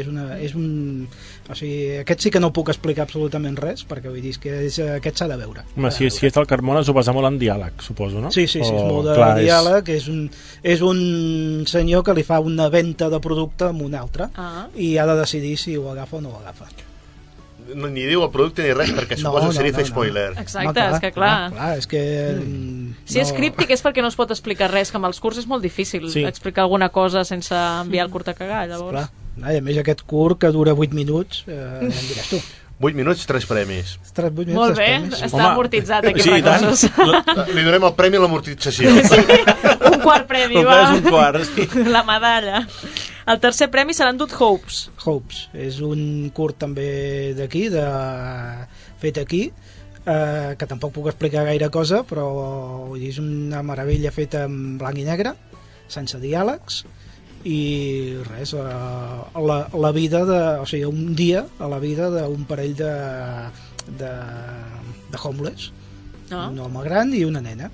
O sigui, aquest sí que no puc explicar absolutament res, perquè vull dir que aquest s'ha de veure. Home, si és el Carmona s'ho basa molt en diàleg, suposo, no? Sí, és molt de diàleg. És un senyor que li fa una venta de producte amb un altre i ha de decidir si ho agafa o no ho agafa. Ni diu el producte ni res, perquè suposo que seria fer spoiler. Exacte, és que clar, és que... Si és críptic és perquè no es pot explicar res, que amb els curts és molt difícil explicar alguna cosa sense enviar el curt a cagar, llavors. I a més aquest curt que dura 8 minuts, ja em diràs tu. 8 minuts, 3 premis. 8 minuts, molt bé, està amortitzat aquí per coses. Li donem el premi a l'amortització. Sí, un quart premi, va. Un quart, sí. La medalla. El tercer premi serà endut Hopes. Hopes, és un curt també d'aquí, fet aquí, que tampoc puc explicar gaire cosa, però és una meravella feta en blanc i negre, sense diàlegs, i res, la vida o sigui, un dia a la vida d'un parell de homeless, un home gran i una nena.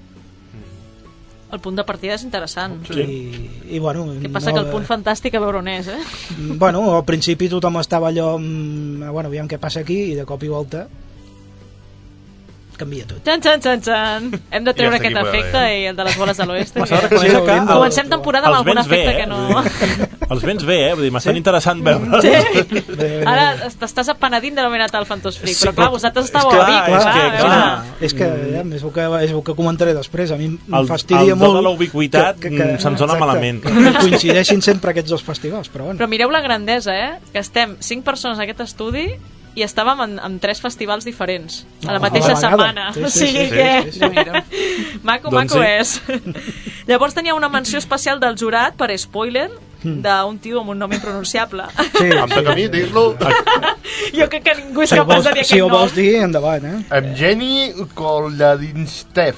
El punt de partida és interessant. I bueno, què passa, que el punt fantàstic a veure on és, Bueno, al principi tothom estava allò, bueno, aviam què passa aquí, i de cop i volta canvia tot. Xan, xan, xan, xan. Hem de treure aquest efecte i el de les boles de l'oest. Comencem temporada amb algun efecte que no... Els vents bé, vull dir, m'estan interessant veure. Sí. Ara t'estàs apenedint de no haver anat al Fantos Freak, però clar, vosaltres estàveu a Vic. És que és el que comentaré després. A mi em fastidia molt... El de la ubiquitat se'ns dona malament. Que coincideixin sempre aquests dos festivals, però bueno. Però mireu la grandesa, que estem 5 persones en aquest estudi i estàvem en 3 festivals diferents a la mateixa setmana. O sigui que... Maco és. Llavors tenia una menció especial del jurat per spoiler d'un tio amb un nom impronunciable. Sí, em toca a mi dir-lo. Jo crec que ningú és capaç de dir aquest nom. Si ho vols dir, endavant, Evgeny Kolyadinstev.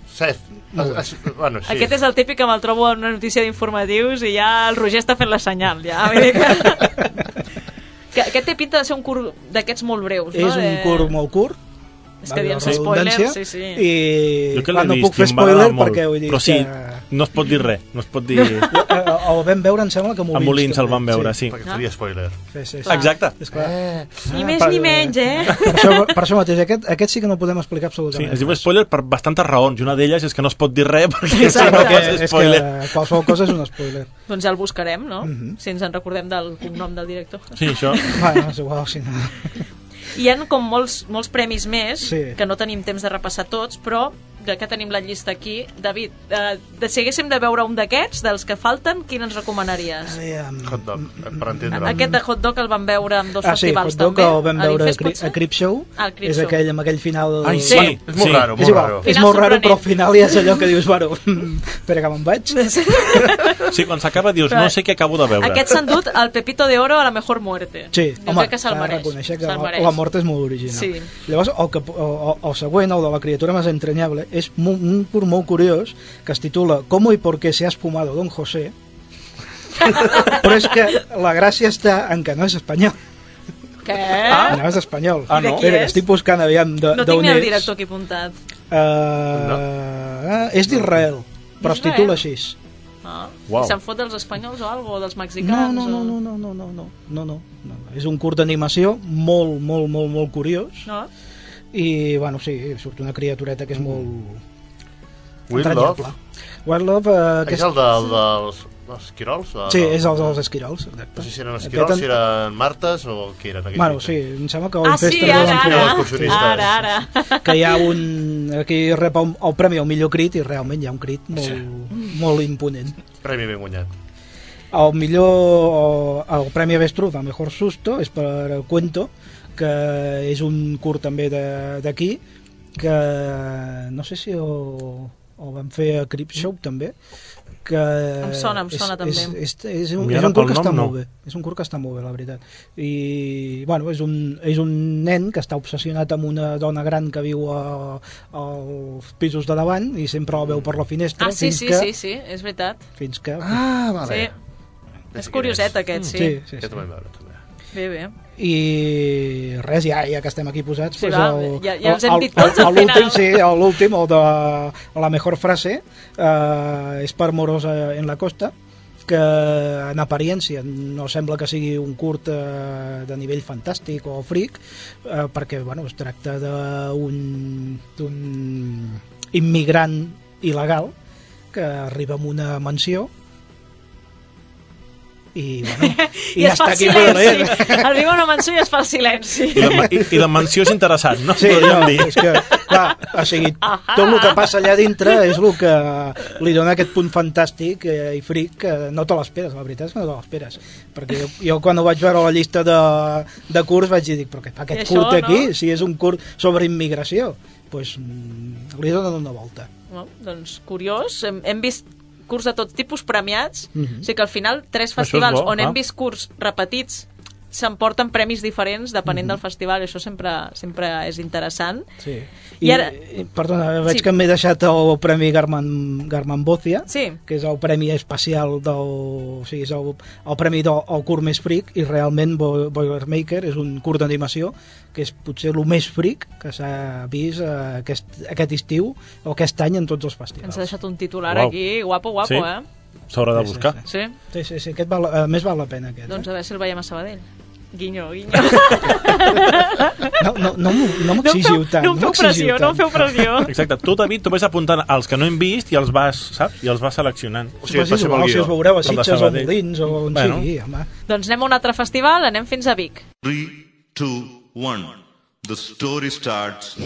Bueno, sí. Aquest és el típic que me'l trobo en una notícia d'informatius i ja el Roger està fent la senyal. Ja, vull dir que aquest té pinta de ser un curt d'aquests molt breus, no? És un curt molt curt. És que diem spoiler, sí. I no puc fer spoiler perquè vull dir però sí, no es pot dir res, no es pot dir... El vam veure, em sembla que a Molins el vam veure, sí. Perquè seria spoiler. Sí. Exacte. Ni més ni menys, Per això mateix, aquest sí que no podem explicar absolutament. Sí, es diu spoiler per bastantes raons, i una d'elles és que no es pot dir res perquè és que qualsevol cosa és un spoiler. Doncs ja el buscarem, no? Si ens en recordem del cognom del director. Sí, això. Bueno, és igual, si no... Hi ha com molts premis més que no tenim temps de repassar tots, però que tenim la llista aquí. David, si haguéssim de veure un d'aquests, dels que falten, quin ens recomanaries? Hot dog, per entendre. Aquest de hot dog el vam veure en 2 festivals també. Sí, hot dog el vam veure a Creepshow. És amb aquell final... Sí, és molt raro, molt raro. És molt raro, però al final ja és allò que dius, bueno, espera que me'n vaig. Sí, quan s'acaba dius, no sé què acabo de veure. Aquest s'ha endut el Pepito de Oro a la mejor muerte. Sí, home, que se'l mereix. Reconèixer que la mort és molt original. Sí. Llavors, el següent, el de la criatura més entrañable, és un curt molt curiós que es titula ¿Cómo y por qué se ha esfumado Don José? Però és que la gràcia està en que no és espanyol. Què? No és espanyol. De qui és? Estic buscant aviam d'on és. No tinc ni el director aquí apuntat. És d'Israel, però es titula així. I se'n fot dels espanyols o algo, o dels mexicans? No. És un curt d'animació molt curiós. I, bueno, sí, surt una criatureta que és molt... Wild Love? Wild Love... És el dels esquirols? Sí, és el dels esquirols. No sé si eren esquirols, si eren martes o què eren? Bueno, sí, em sembla que... sí, ara. Que hi ha un... Aquí rep el premi al millor crit i realment hi ha un crit molt imponent. Premi ben guanyat. El premi Avestruz, el mejor susto, és per el Cuento, que és un curt també d'aquí, que no sé si el van fer a Creepshow també, que em sona també. És un curt que està molt bé. És un curt que està molt bé, la veritat. I, bueno, és un nen que està obsessionat amb una dona gran que viu als pisos de davant i sempre la veu per la finestra. Sí, és veritat. Fins que... vale. Sí. És curioset aquest, sí. Aquest ho vam veure, també. Bé. I res, ja que estem aquí posats, sí, ja els hem dit tots al final. Sí, l'últim, el de la mejor frase, és per Morosa en la costa, que en apariència no sembla que sigui un curt de nivell fantàstic o freak, perquè bueno, es tracta d'un immigrant il·legal que arriba a una mansió i, bueno, i es fa el silenci. Arriba una mansió i es fa el silenci. I la mansió és interessant, no? Sí, és que, clar, o sigui, tot el que passa allà dintre és el que li dona aquest punt fantàstic i fric que no te l'esperes, la veritat és que no te l'esperes. Perquè jo quan ho vaig veure a la llista de curts vaig dir, però què fa aquest curt aquí? Si és un curt sobre immigració, doncs li donen una volta. Doncs curiós, hem vist curts de tot tipus premiats, o sigui que al final 3 festivals on hem vist curts repetits s'emporten premis diferents depenent del festival, això sempre és interessant. Sí. I ara... Perdona, veig que m'he deixat el Premi Garman Bocia, que és el premi especial o sigui, és el premi del curt més fric, i realment Boilermaker és un curt d'animació que és potser el més fric que s'ha vist aquest estiu o aquest any en tots els festivals. Ens ha deixat un titular aquí, guapo, sí. S'haurà de buscar. Sí, aquest més val la pena. Aquest, doncs a veure si el veiem a Sabadell. Guinyo. No m'exigiu tant. No em feu pressió. Exacte, tu, David, tu vas apuntant els que no hem vist i els vas, saps? I els vas seleccionant. O sigui, si us veureu a Sitges o Molins o on sigui, home. Doncs anem a un altre festival, anem fins a Vic. 3, 2, 1. The story starts.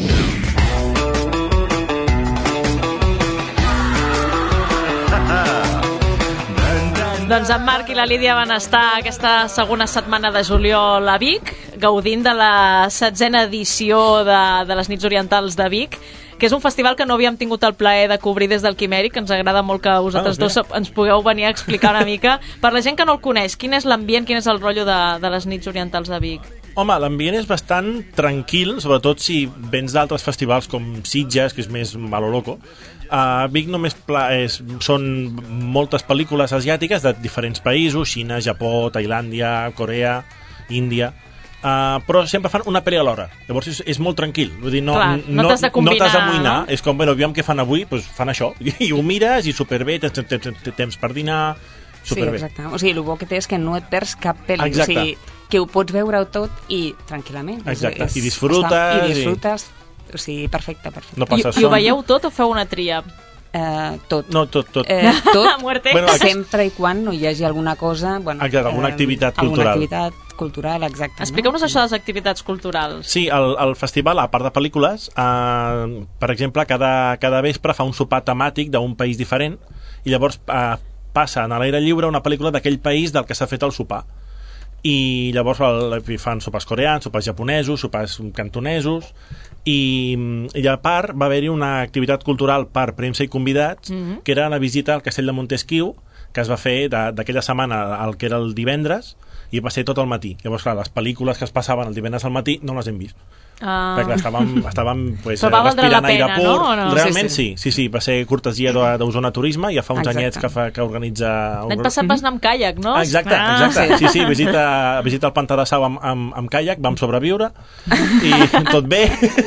Doncs en Marc i la Lídia van estar aquesta segona setmana de juliol a Vic, gaudint de la 16a edició de les Nits Orientals de Vic, que és un festival que no havíem tingut el plaer de cobrir des del Quimèric, que ens agrada molt que vosaltres dos ens pugueu venir a explicar una mica. Per la gent que no el coneix, quin és l'ambient, quin és el rotllo de les Nits Orientals de Vic? Home, l'ambient és bastant tranquil, sobretot si vens d'altres festivals com Sitges, que és més malo loco. A Vic només són moltes pel·lícules asiàtiques de diferents països, Xina, Japó, Tailàndia, Corea, Índia, però sempre fan una pel·li a l'hora. Llavors és molt tranquil. Vull dir, no t'has de combinar, no t'has d'amoïnar. No? És com, bueno, aviam què fan avui, doncs fan això. I ho mires i superbé, tens temps per dinar, superbé. Sí, exacte. O sigui, el bo que té és que no et perds cap pel·li. Exacte. O sigui, que ho pots veure tot i tranquil·lament. Exacte, i disfrutes. O sigui, perfecte. No passa I ho veieu tot o feu una tria? Tot. No, tot. Tot, bueno, sempre i quan no hi hagi alguna cosa... Bueno, alguna activitat cultural. Alguna activitat cultural, exacte. Expliqueu-nos això de les activitats culturals. Sí, el festival, a part de pel·lícules, per exemple, cada vespre fa un sopar temàtic d'un país diferent i llavors passa a l'aire lliure una pel·lícula d'aquell país del que s'ha fet el sopar. I llavors fan sopars coreans, sopars japonesos, sopars cantonesos i a part va haver-hi una activitat cultural per premsa i convidats que era la visita al castell de Montesquieu, que es va fer d'aquella setmana el que era el divendres i va ser tot el matí. Llavors, clar, les pel·lícules que es passaven el divendres al matí no les hem vist. Perquè estàvem pues, respirant aire pur. No? Realment sí, va ser cortesia d'Osona Turisme, ja fa uns anyets que organitza... L'any passat vas anar amb caiac, no? Exacte. Sí, visita el pantà de Sau amb caiac, vam sobreviure i tot bé.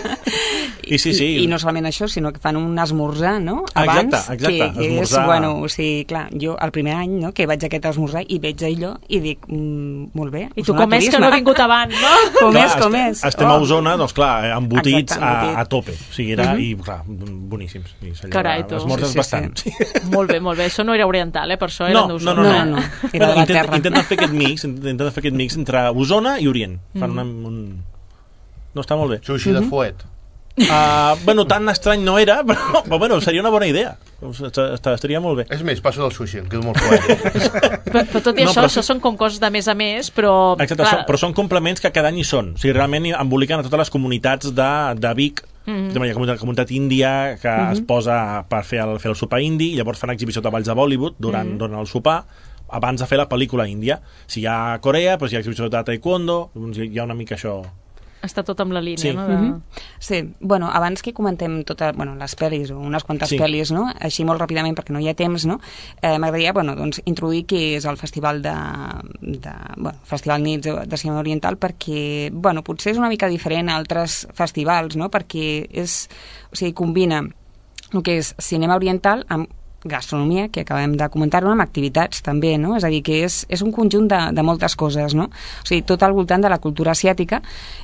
I no solament això, sinó que fan un esmorzar, no? Abans, exacte, que és, bueno, o sigui, clar, jo el primer any, no?, que vaig a aquest esmorzar i veig allò i dic, molt bé. I tu com és que no he vingut abans, no? Com és. Estem a Osona, doncs clar, embotits a tope. O sigui, era, i clar, boníssims. Carai, tu. Esmorzes bastant. Molt bé. Això no era oriental, per això eren d'Osona. No. Era de la terra. Intenten fer aquest mix entre Osona i Orient. Fan no, està molt bé. Sushi de fuet. Bueno, tan estrany no era, però bueno, seria una bona idea. Estaria molt bé. És més, passo del sushi, em quedo molt fuet. Però tot i això són com coses de més a més, però... Exacte, però són complements que cada any hi són. O sigui, realment emboliquen a totes les comunitats de Vic. Hi ha la comunitat índia que es posa per fer el sopar indi, i llavors fan exhibició de balls de Bollywood durant el sopar, abans de fer la pel·lícula índia. Si hi ha Corea, doncs hi ha exhibició de taekwondo, hi ha una mica això... Està tot amb la línia, sí. No? Sí, bueno, abans que comentem les pel·lis, o unes quantes pel·lis, no? Així molt ràpidament, perquè no hi ha temps, no? M'agradaria, doncs, introduir què és el festival Festival Nits de Cinema Oriental, perquè, potser és una mica diferent a altres festivals, no? Perquè combina el que és cinema oriental amb gastronomia, que acabem de comentar-ho, amb activitats també, no? És a dir, que és un conjunt de moltes coses, no? O sigui, tot al voltant de la cultura asiàtica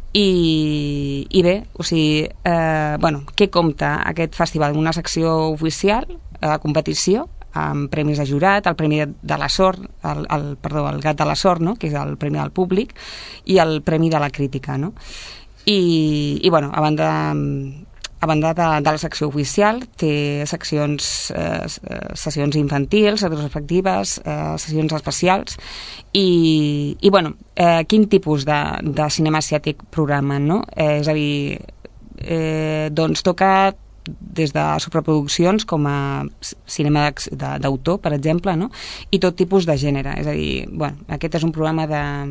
i bé, o sigui, què compta aquest festival? Una secció oficial, competició, amb premis de jurat, el premi de la sort, el gat de la sort, no?, que és el premi del públic, i el premi de la crítica, no? I a banda de la secció oficial, té sessions infantils, retrospectives, sessions especials, i quin tipus de cinema asiàtic programen, no? És a dir, doncs toca des de superproduccions com a cinema d'autor, per exemple, no? I tot tipus de gènere. És a dir, aquest és un programa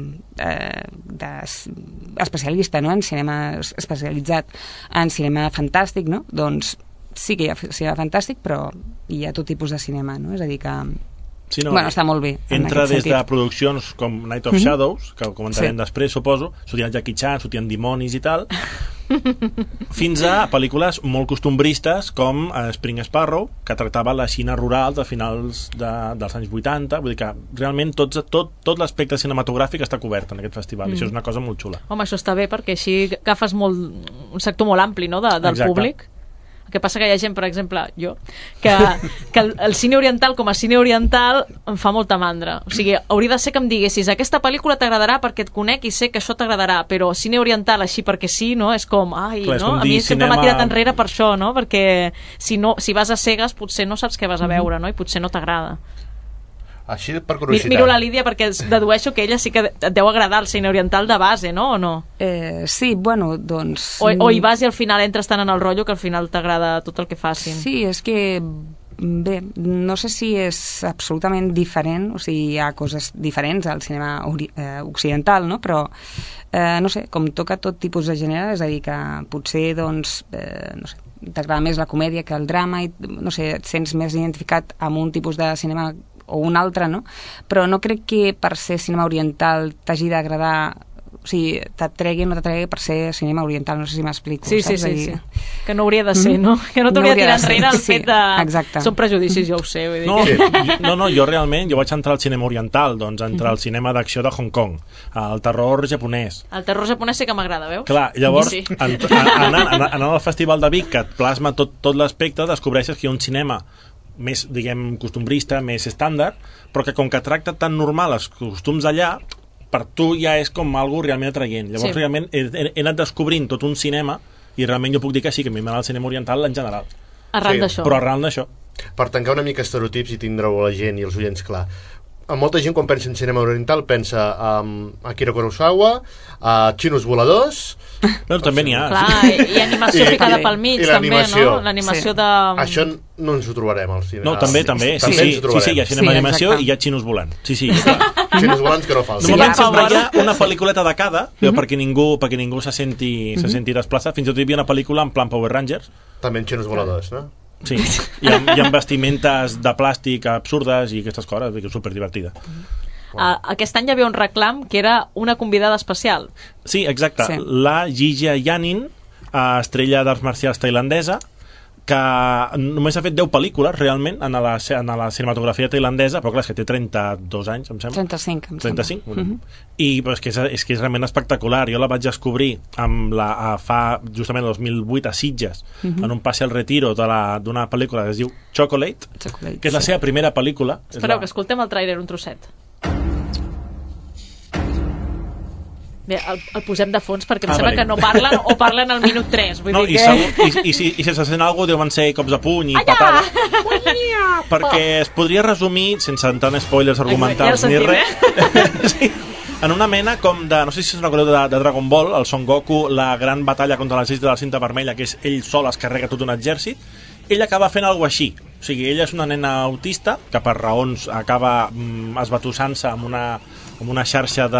especialista, no?, en cinema especialitzat en cinema fantàstic, no? Doncs sí que hi ha cinema fantàstic, però hi ha tot tipus de cinema, no? És a dir que... Sí, no, està molt bé. Entra des de produccions com Night of Shadows, que ho comentarem després, suposo, sortien Jackie Chan, sortien dimonis i tal, fins a pel·lícules molt costumbristes com Spring Sparrow, que tractava la Xina rural de finals dels anys 80. Vull dir que realment tot l'aspecte cinematogràfic està cobert en aquest festival, i això és una cosa molt xula. Home, això està bé, perquè així agafes un sector molt ampli, no?, del públic. El que passa que hi ha gent, per exemple, jo, que el cine oriental com a cine oriental em fa molta mandra. O sigui, hauria de ser que em diguessis aquesta pel·lícula t'agradarà perquè et conec i sé que això t'agradarà, però cine oriental així perquè sí, no? És com, ai, clar, no? A mi sempre m'ha tirat enrere per això, no? Perquè si vas a cegues potser no saps què vas a veure, no? I potser no t'agrada. Així, per curiositat. Miro la Lídia perquè dedueixo que ella sí que et deu agradar el cine oriental de base, no? O no? Sí, bueno, doncs... O hi vas i al final entres tant en el rotllo que al final t'agrada tot el que facin. Sí, és que... Bé, no sé si és absolutament diferent, o sigui, hi ha coses diferents al cinema occidental, no? Però, no sé, com toca tot tipus de gènere, és a dir, que potser, doncs, no sé, t'agrada més la comèdia que el drama i, no sé, et sents més identificat amb un tipus de cinema o un altre, no? Però no crec que per ser cinema oriental t'hagi d'agradar, o sigui, t'atregui o no t'atregui per ser cinema oriental, no sé si m'explico. Sí. Que no hauria de ser, no? Que no t'hauria de tirar enrere el fet de... Exacte. Són prejudicis, jo ho sé. Vull dir No, jo realment, jo vaig entrar al cinema oriental, doncs entre el cinema d'acció de Hong Kong, el terror japonès. El terror japonès sí que m'agrada, veus? Clar, llavors, anant al Festival de Vic, que et plasma tot l'aspecte, descobreixes que hi ha un cinema més, diguem, costumbrista, més estàndard, però que com que tracta tan normal els costums allà, per tu ja és com algo realment atraient. Llavors, realment, he anat descobrint tot un cinema i realment jo puc dir que sí, que m'agrada el cinema oriental en general. Arran d'això. Però arran d'això. Per tancar una mica estereotips i tindreu la gent i els oients clar. Molta gent quan pensa en cinema oriental pensa en Akira Kurosawa, xinos voladors... Però també n'hi ha. Clar, i animació ficada pel mig, també, no? L'animació de... Això no ens ho trobarem al cinema. No, també. Sí, hi ha cinema d'animació i hi ha xinos volant. Sí, clar. Xinos volants que no falten. Normalment sempre hi ha una pel·lículeta de cada, perquè ningú se senti desplaçat. Fins i tot hi havia una pel·lícula en plan Power Rangers. També en xinos voladors, no? Sí, hi ha vestimentes de plàstic absurdes i aquestes coses, que és superdivertida. Aquest any hi havia un reclam que era una convidada especial. Sí, exacte. Sí. La Jijia Yanin, estrella d'arts marcials tailandesa, que només ha fet 10 pel·lícules realment en la cinematografia tailandesa, però clar, és que té 32 anys, em sembla. 35, em sembla. 35? I però és que és realment espectacular. Jo la vaig descobrir fa justament el 2008 a Sitges, en un passe al retiro d'una pel·lícula que es diu Chocolate, que és la seva primera pel·lícula. Espereu, que escoltem el tràiler un trosset. Bé, el posem de fons perquè em sembla que no parlen o parlen al minut 3. Vull dir que... I si se sent alguna cosa deuen ser cops de puny i patades. Perquè es podria resumir, sense entrar en spoilers argumentals ni res, sí, en una mena com de, no sé si és una cosa de Dragon Ball, el Son Goku, la gran batalla contra l'exèrcit de la cinta vermella, que és ell sol es carrega tot un exèrcit. Ell acaba fent alguna així. O sigui, ella és una nena autista que per raons acaba esbatussant-se amb una xarxa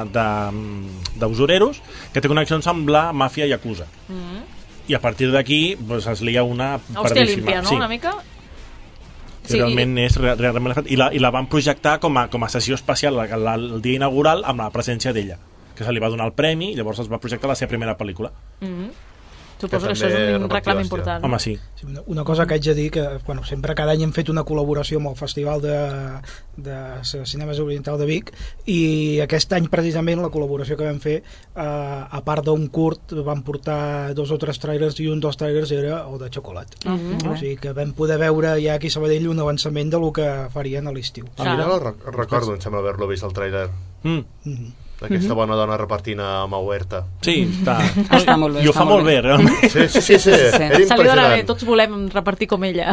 d'usureros que té connexions amb la màfia yakuza. I a partir d'aquí pues, es lia una hòstia límpia, no? Sí. Una mica? Realment és realment... I la van projectar com a sessió especial el dia inaugural amb la presència d'ella, que se li va donar el premi i llavors es va projectar la seva primera pel·lícula. Suposo que això és un reclam important. Home, sí. Una cosa que haig de dir, que bueno, sempre cada any hem fet una col·laboració amb el Festival de Cinemes Oriental de Vic, i aquest any precisament la col·laboració que vam fer, a part d'un curt, vam portar 2 o 3 trailers, i un dels trailers era el de Xocolat. O sigui que vam poder veure ja aquí a Sabadell un avançament de lo que farien a l'estiu. A mi recordo, em sembla haver-lo vist el trailer. D'aquesta bona dona repartint a mà oberta. Sí, està molt bé. I ho fa molt bé, realment. Sí. Era se li dona bé, tots volem repartir com ella.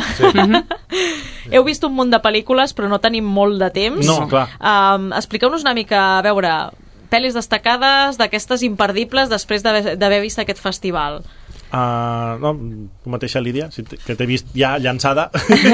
Heu vist un munt de pel·lícules, però no tenim molt de temps. No, clar. Expliqueu-nos una mica, a veure, pel·lis destacades d'aquestes imperdibles després d'haver vist aquest festival. No, tu mateixa, Lídia, que t'he vist ja llançada.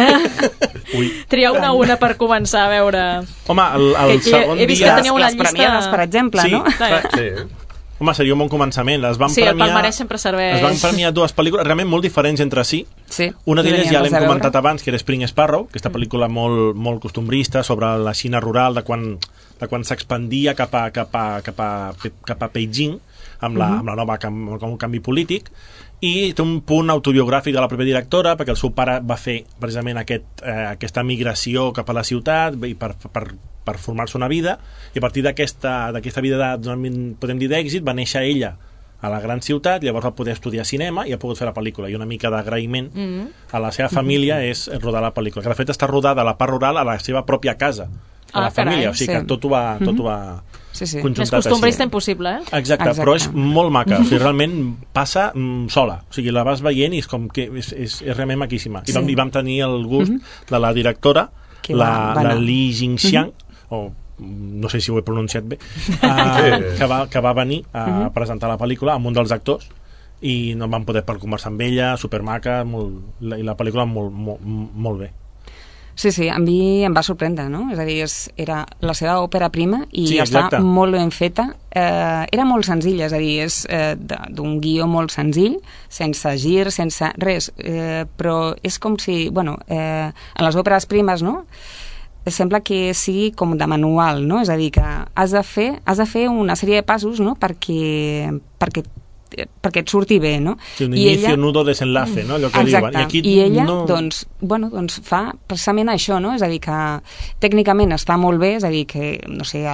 Triar una per començar, a veure. Home, el segon dia... He vist que tenia una llista... premiades, per exemple, no? Sí. Home, seria un bon començament. El palmarès sempre serveix. Es van premiar 2 pel·lícules realment molt diferents entre si. Sí. Una d'elles ja l'hem comentat abans, que era Spring Sparrow, aquesta pel·lícula molt costumbrista sobre la Xina rural, de quan s'expandia cap a Beijing, amb la nova com un canvi polític, i té un punt autobiogràfic de la pròpia directora, perquè el seu pare va fer precisament aquesta migració cap a la ciutat per formar-se una vida, i a partir d'aquesta vida podem dir d'èxit, va néixer ella a la gran ciutat, llavors va poder estudiar cinema i ha pogut fer la pel·lícula, i una mica d'agraïment a la seva família és rodar la pel·lícula, que de fet està rodada a la part rural a la seva pròpia casa, a la família, o sigui que tot ho va conjuntat més costumbrista impossible, Exacte, però és molt maca, o sigui, realment passa sola, o sigui, la vas veient i és com que és realment maquíssima, i vam tenir el gust de la directora, la Li Jingxiang, o no sé si ho he pronunciat bé, que va venir a presentar la pel·lícula amb un dels actors, i no vam poder conversar amb ella, supermaca, i la pel·lícula molt bé. Sí, a mi em va sorprendre, no? És a dir, era la seva òpera prima i està molt ben feta. Era molt senzilla, és a dir, és d'un guió molt senzill, sense gir, sense res, però és com si, en les òperes primes, no?, sembla que sigui com de manual, no? És a dir, que has de fer una sèrie de passos, no?, perquè et surti bé, no? Sí, un inicio, nudo, desenlace, no? Allò que diuen. I ella, doncs, fa precisament això, no? És a dir, que tècnicament està molt bé, és a dir, que, no sé,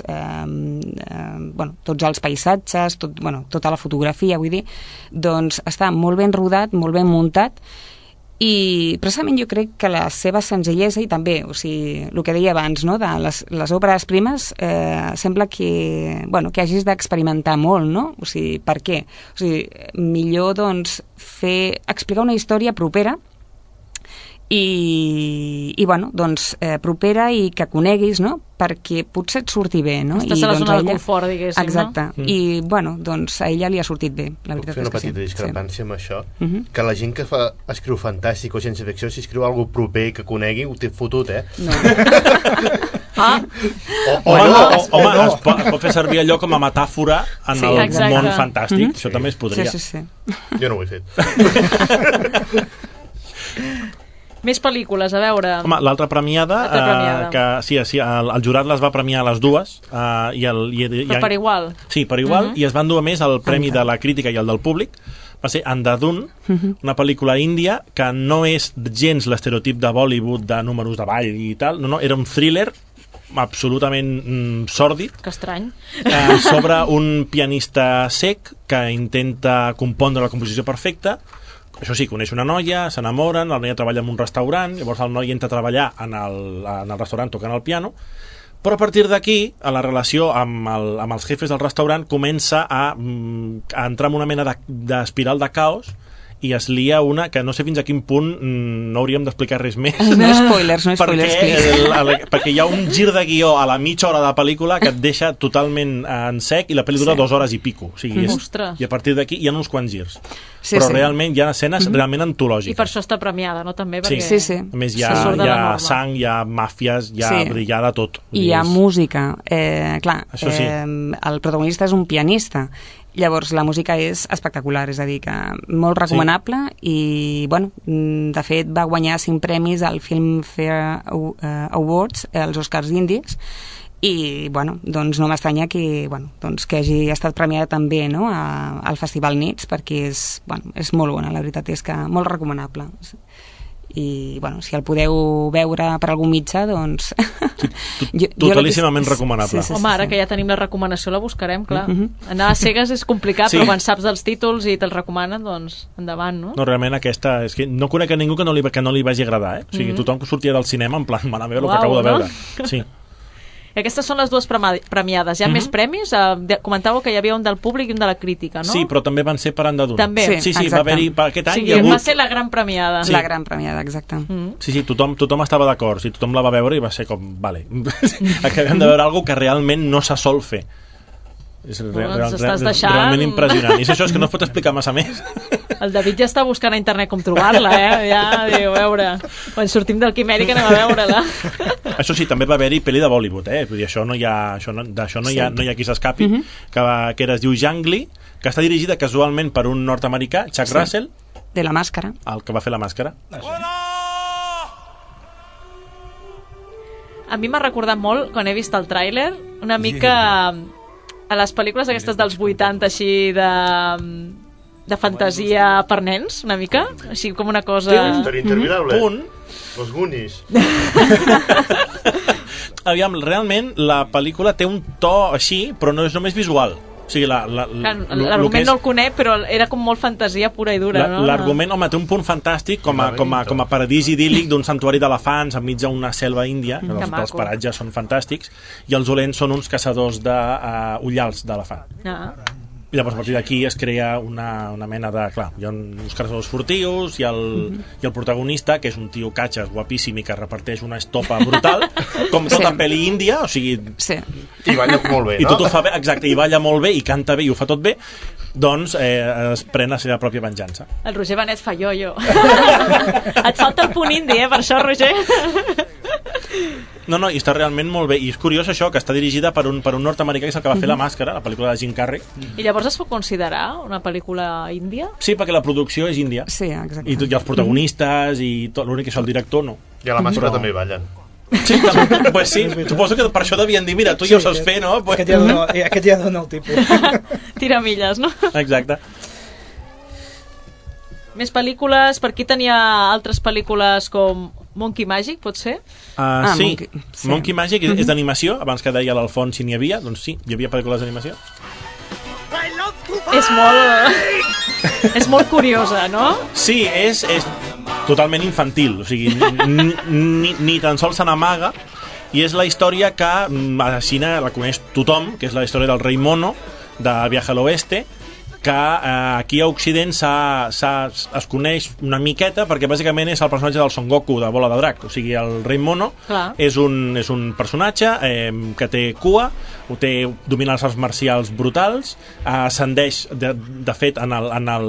tots els paisatges, tota la fotografia, vull dir, doncs està molt ben rodat, molt ben muntat, i precisament jo crec que la seva senzillesa i també, o sigui, el que deia abans, no?, de les òperes primes, sembla que hagis d'experimentar molt, no? O sigui, per què? O sigui, millor, doncs, explicar una història propera i propera i que coneguis, no?, perquè potser et surti bé, no? Estàs a la zona del confort, diguéssim, exacte. I, doncs, a ella li ha sortit bé, la veritat és que sí. Puc fer una petita discrepància amb això? Que la gent que escriu fantàstic o ciència-ficció, si escriu alguna proper que conegui, ho té fotut, No. Home, es pot fer servir allò com a metàfora en el món fantàstic, això també es podria. Sí. Jo no ho he fet. Més pel·lícules, a veure... Home, l'altra premiada, que sí, el jurat les va premiar a les dues. Però per igual. Sí, per igual, i es van dur a més el premi de la crítica i el del públic. Va ser Andhadhun, una pel·lícula índia que no és gens l'estereotip de Bollywood de números de ball i tal, no, era un thriller absolutament sòrdid. Que estrany. Sobre un pianista cec que intenta compondre la composició perfecta. Això sí, coneix una noia, s'enamoren, la noia treballa en un restaurant, llavors el noi entra a treballar en el restaurant tocant el piano, però a partir d'aquí, a la relació amb els jefes del restaurant comença a entrar en una mena d'espiral de caos, i es lia una que no sé fins a quin punt no hauríem d'explicar res més. No spoilers. Perquè hi ha un gir de guió a la mitja hora de pel·lícula que et deixa totalment en sec, i la pel·li dura 2 hores i pico. O sigui, i a partir d'aquí hi ha uns quants girs. Però realment hi ha escenes realment antològiques. I per això està premiada, no? També, perquè... Sí. A més, hi ha sang, hi ha màfies, hi ha de tot. I hi ha música. Clar, el protagonista és un pianista. Llavors, la música és espectacular, és a dir, que molt recomanable, i, de fet, va guanyar 5 premis al Filmfare Awards, els Oscars índics, i, doncs no m'estranya que hagi estat premiada també, no?, al Festival Nits, perquè és molt bona, la veritat és que molt recomanable. I, si el podeu veure per algun mitjà, doncs... Totalíssimament recomanable. Sí. Home, ara que ja tenim la recomanació la buscarem, clar. Anar a cegues és complicat, però quan saps dels títols i te'ls recomanen, doncs endavant, no? No, realment aquesta... És que no conec a ningú que no li vagi agradar, O sigui, tothom que sortia del cinema en plan, mare meva, el que acabo de veure. Sí. I aquestes són les dues premiades. Hi ha més premis? Comentàveu que hi havia un del públic i un de la crítica, no? Sí, però també van ser per Andhadhun. També? Sí, va haver-hi aquest any. Va ser la gran premiada. La gran premiada, exacte. Sí, tothom estava d'acord. Tothom la va veure i va ser com, vale, acabem de veure alguna que realment no se sol fer. És realment impressionant. I és això, és que no es pot explicar massa més. El David ja està buscant a internet com trobar-la, ja diu, a veure, quan sortim del Quimèric anem a veure-la. Això sí, també va haver-hi pel·li de Bollywood, Vull dir, d'això no hi ha qui s'escapi, que es diu Jangli, que està dirigida casualment per un nord-americà, Chuck Russell, de La Màscara, el que va fer La Màscara. A mi m'ha recordat molt, quan he vist el tràiler, una mica a les pel·lícules aquestes dels 80 així de fantasia per nens, una mica? Així com una cosa... Història interminable. Punt. Los Goonies. Aviam, realment la pel·lícula té un to així, però no és només visual. O sigui, l'argument no el conec, però era com molt fantasia pura i dura, no? L'argument, home, té un punt fantàstic com a paradís idíl·lic d'un santuari d'elefants enmig d'una selva índia, que els paratges són fantàstics, i els olents són uns caçadors d'ullals d'elefant. I llavors a partir d'aquí es crea una mena de... Clar, hi ha uns caçadors furtius i el protagonista, que és un tio catxes guapíssim i que reparteix una estopa brutal, com tota pel·li índia, o sigui... Sí. I balla molt bé, no? I tot ho fa bé, exacte, i balla molt bé, i canta bé, i ho fa tot bé, doncs es pren la seva pròpia venjança. El Roger Benet fa yo-yo. Et falta el punt indi, per això, Roger. No, i està realment molt bé. I és curiós això, que està dirigida per un nord-americà que és el que va fer La Màscara, la pel·lícula de Jim Carrey. I llavors es pot considerar una pel·lícula índia? Sí, perquè la producció és índia. Sí, exacte. I els protagonistes i tot, l'únic que és el director, no. I a La Màscara també ballen. Sí, pues sí, suposo que per això devien dir, mira, tu ja ho saps fer, no? Aquest ja dona el tipus. Tira milles, no? Exacte. Més pel·lícules, per aquí tenia altres pel·lícules com Monkey Magic, pot ser? Sí, Monkey Magic és d'animació, abans que deia l'Alfons si n'hi havia, doncs sí, hi havia pel·lícules d'animació. És molt curiosa, no? Sí, és totalment infantil, o sigui, ni tan sols se n'amaga, i és la història que a la Xina la coneix tothom, que és la història del rei mono de Viaje al Oeste, que aquí a Occident es coneix una miqueta perquè bàsicament és el personatge del Son Goku de Bola de Drac, o sigui, el rei mono és un personatge que té cua, domina les arts marcials brutals, ascendeix de fet en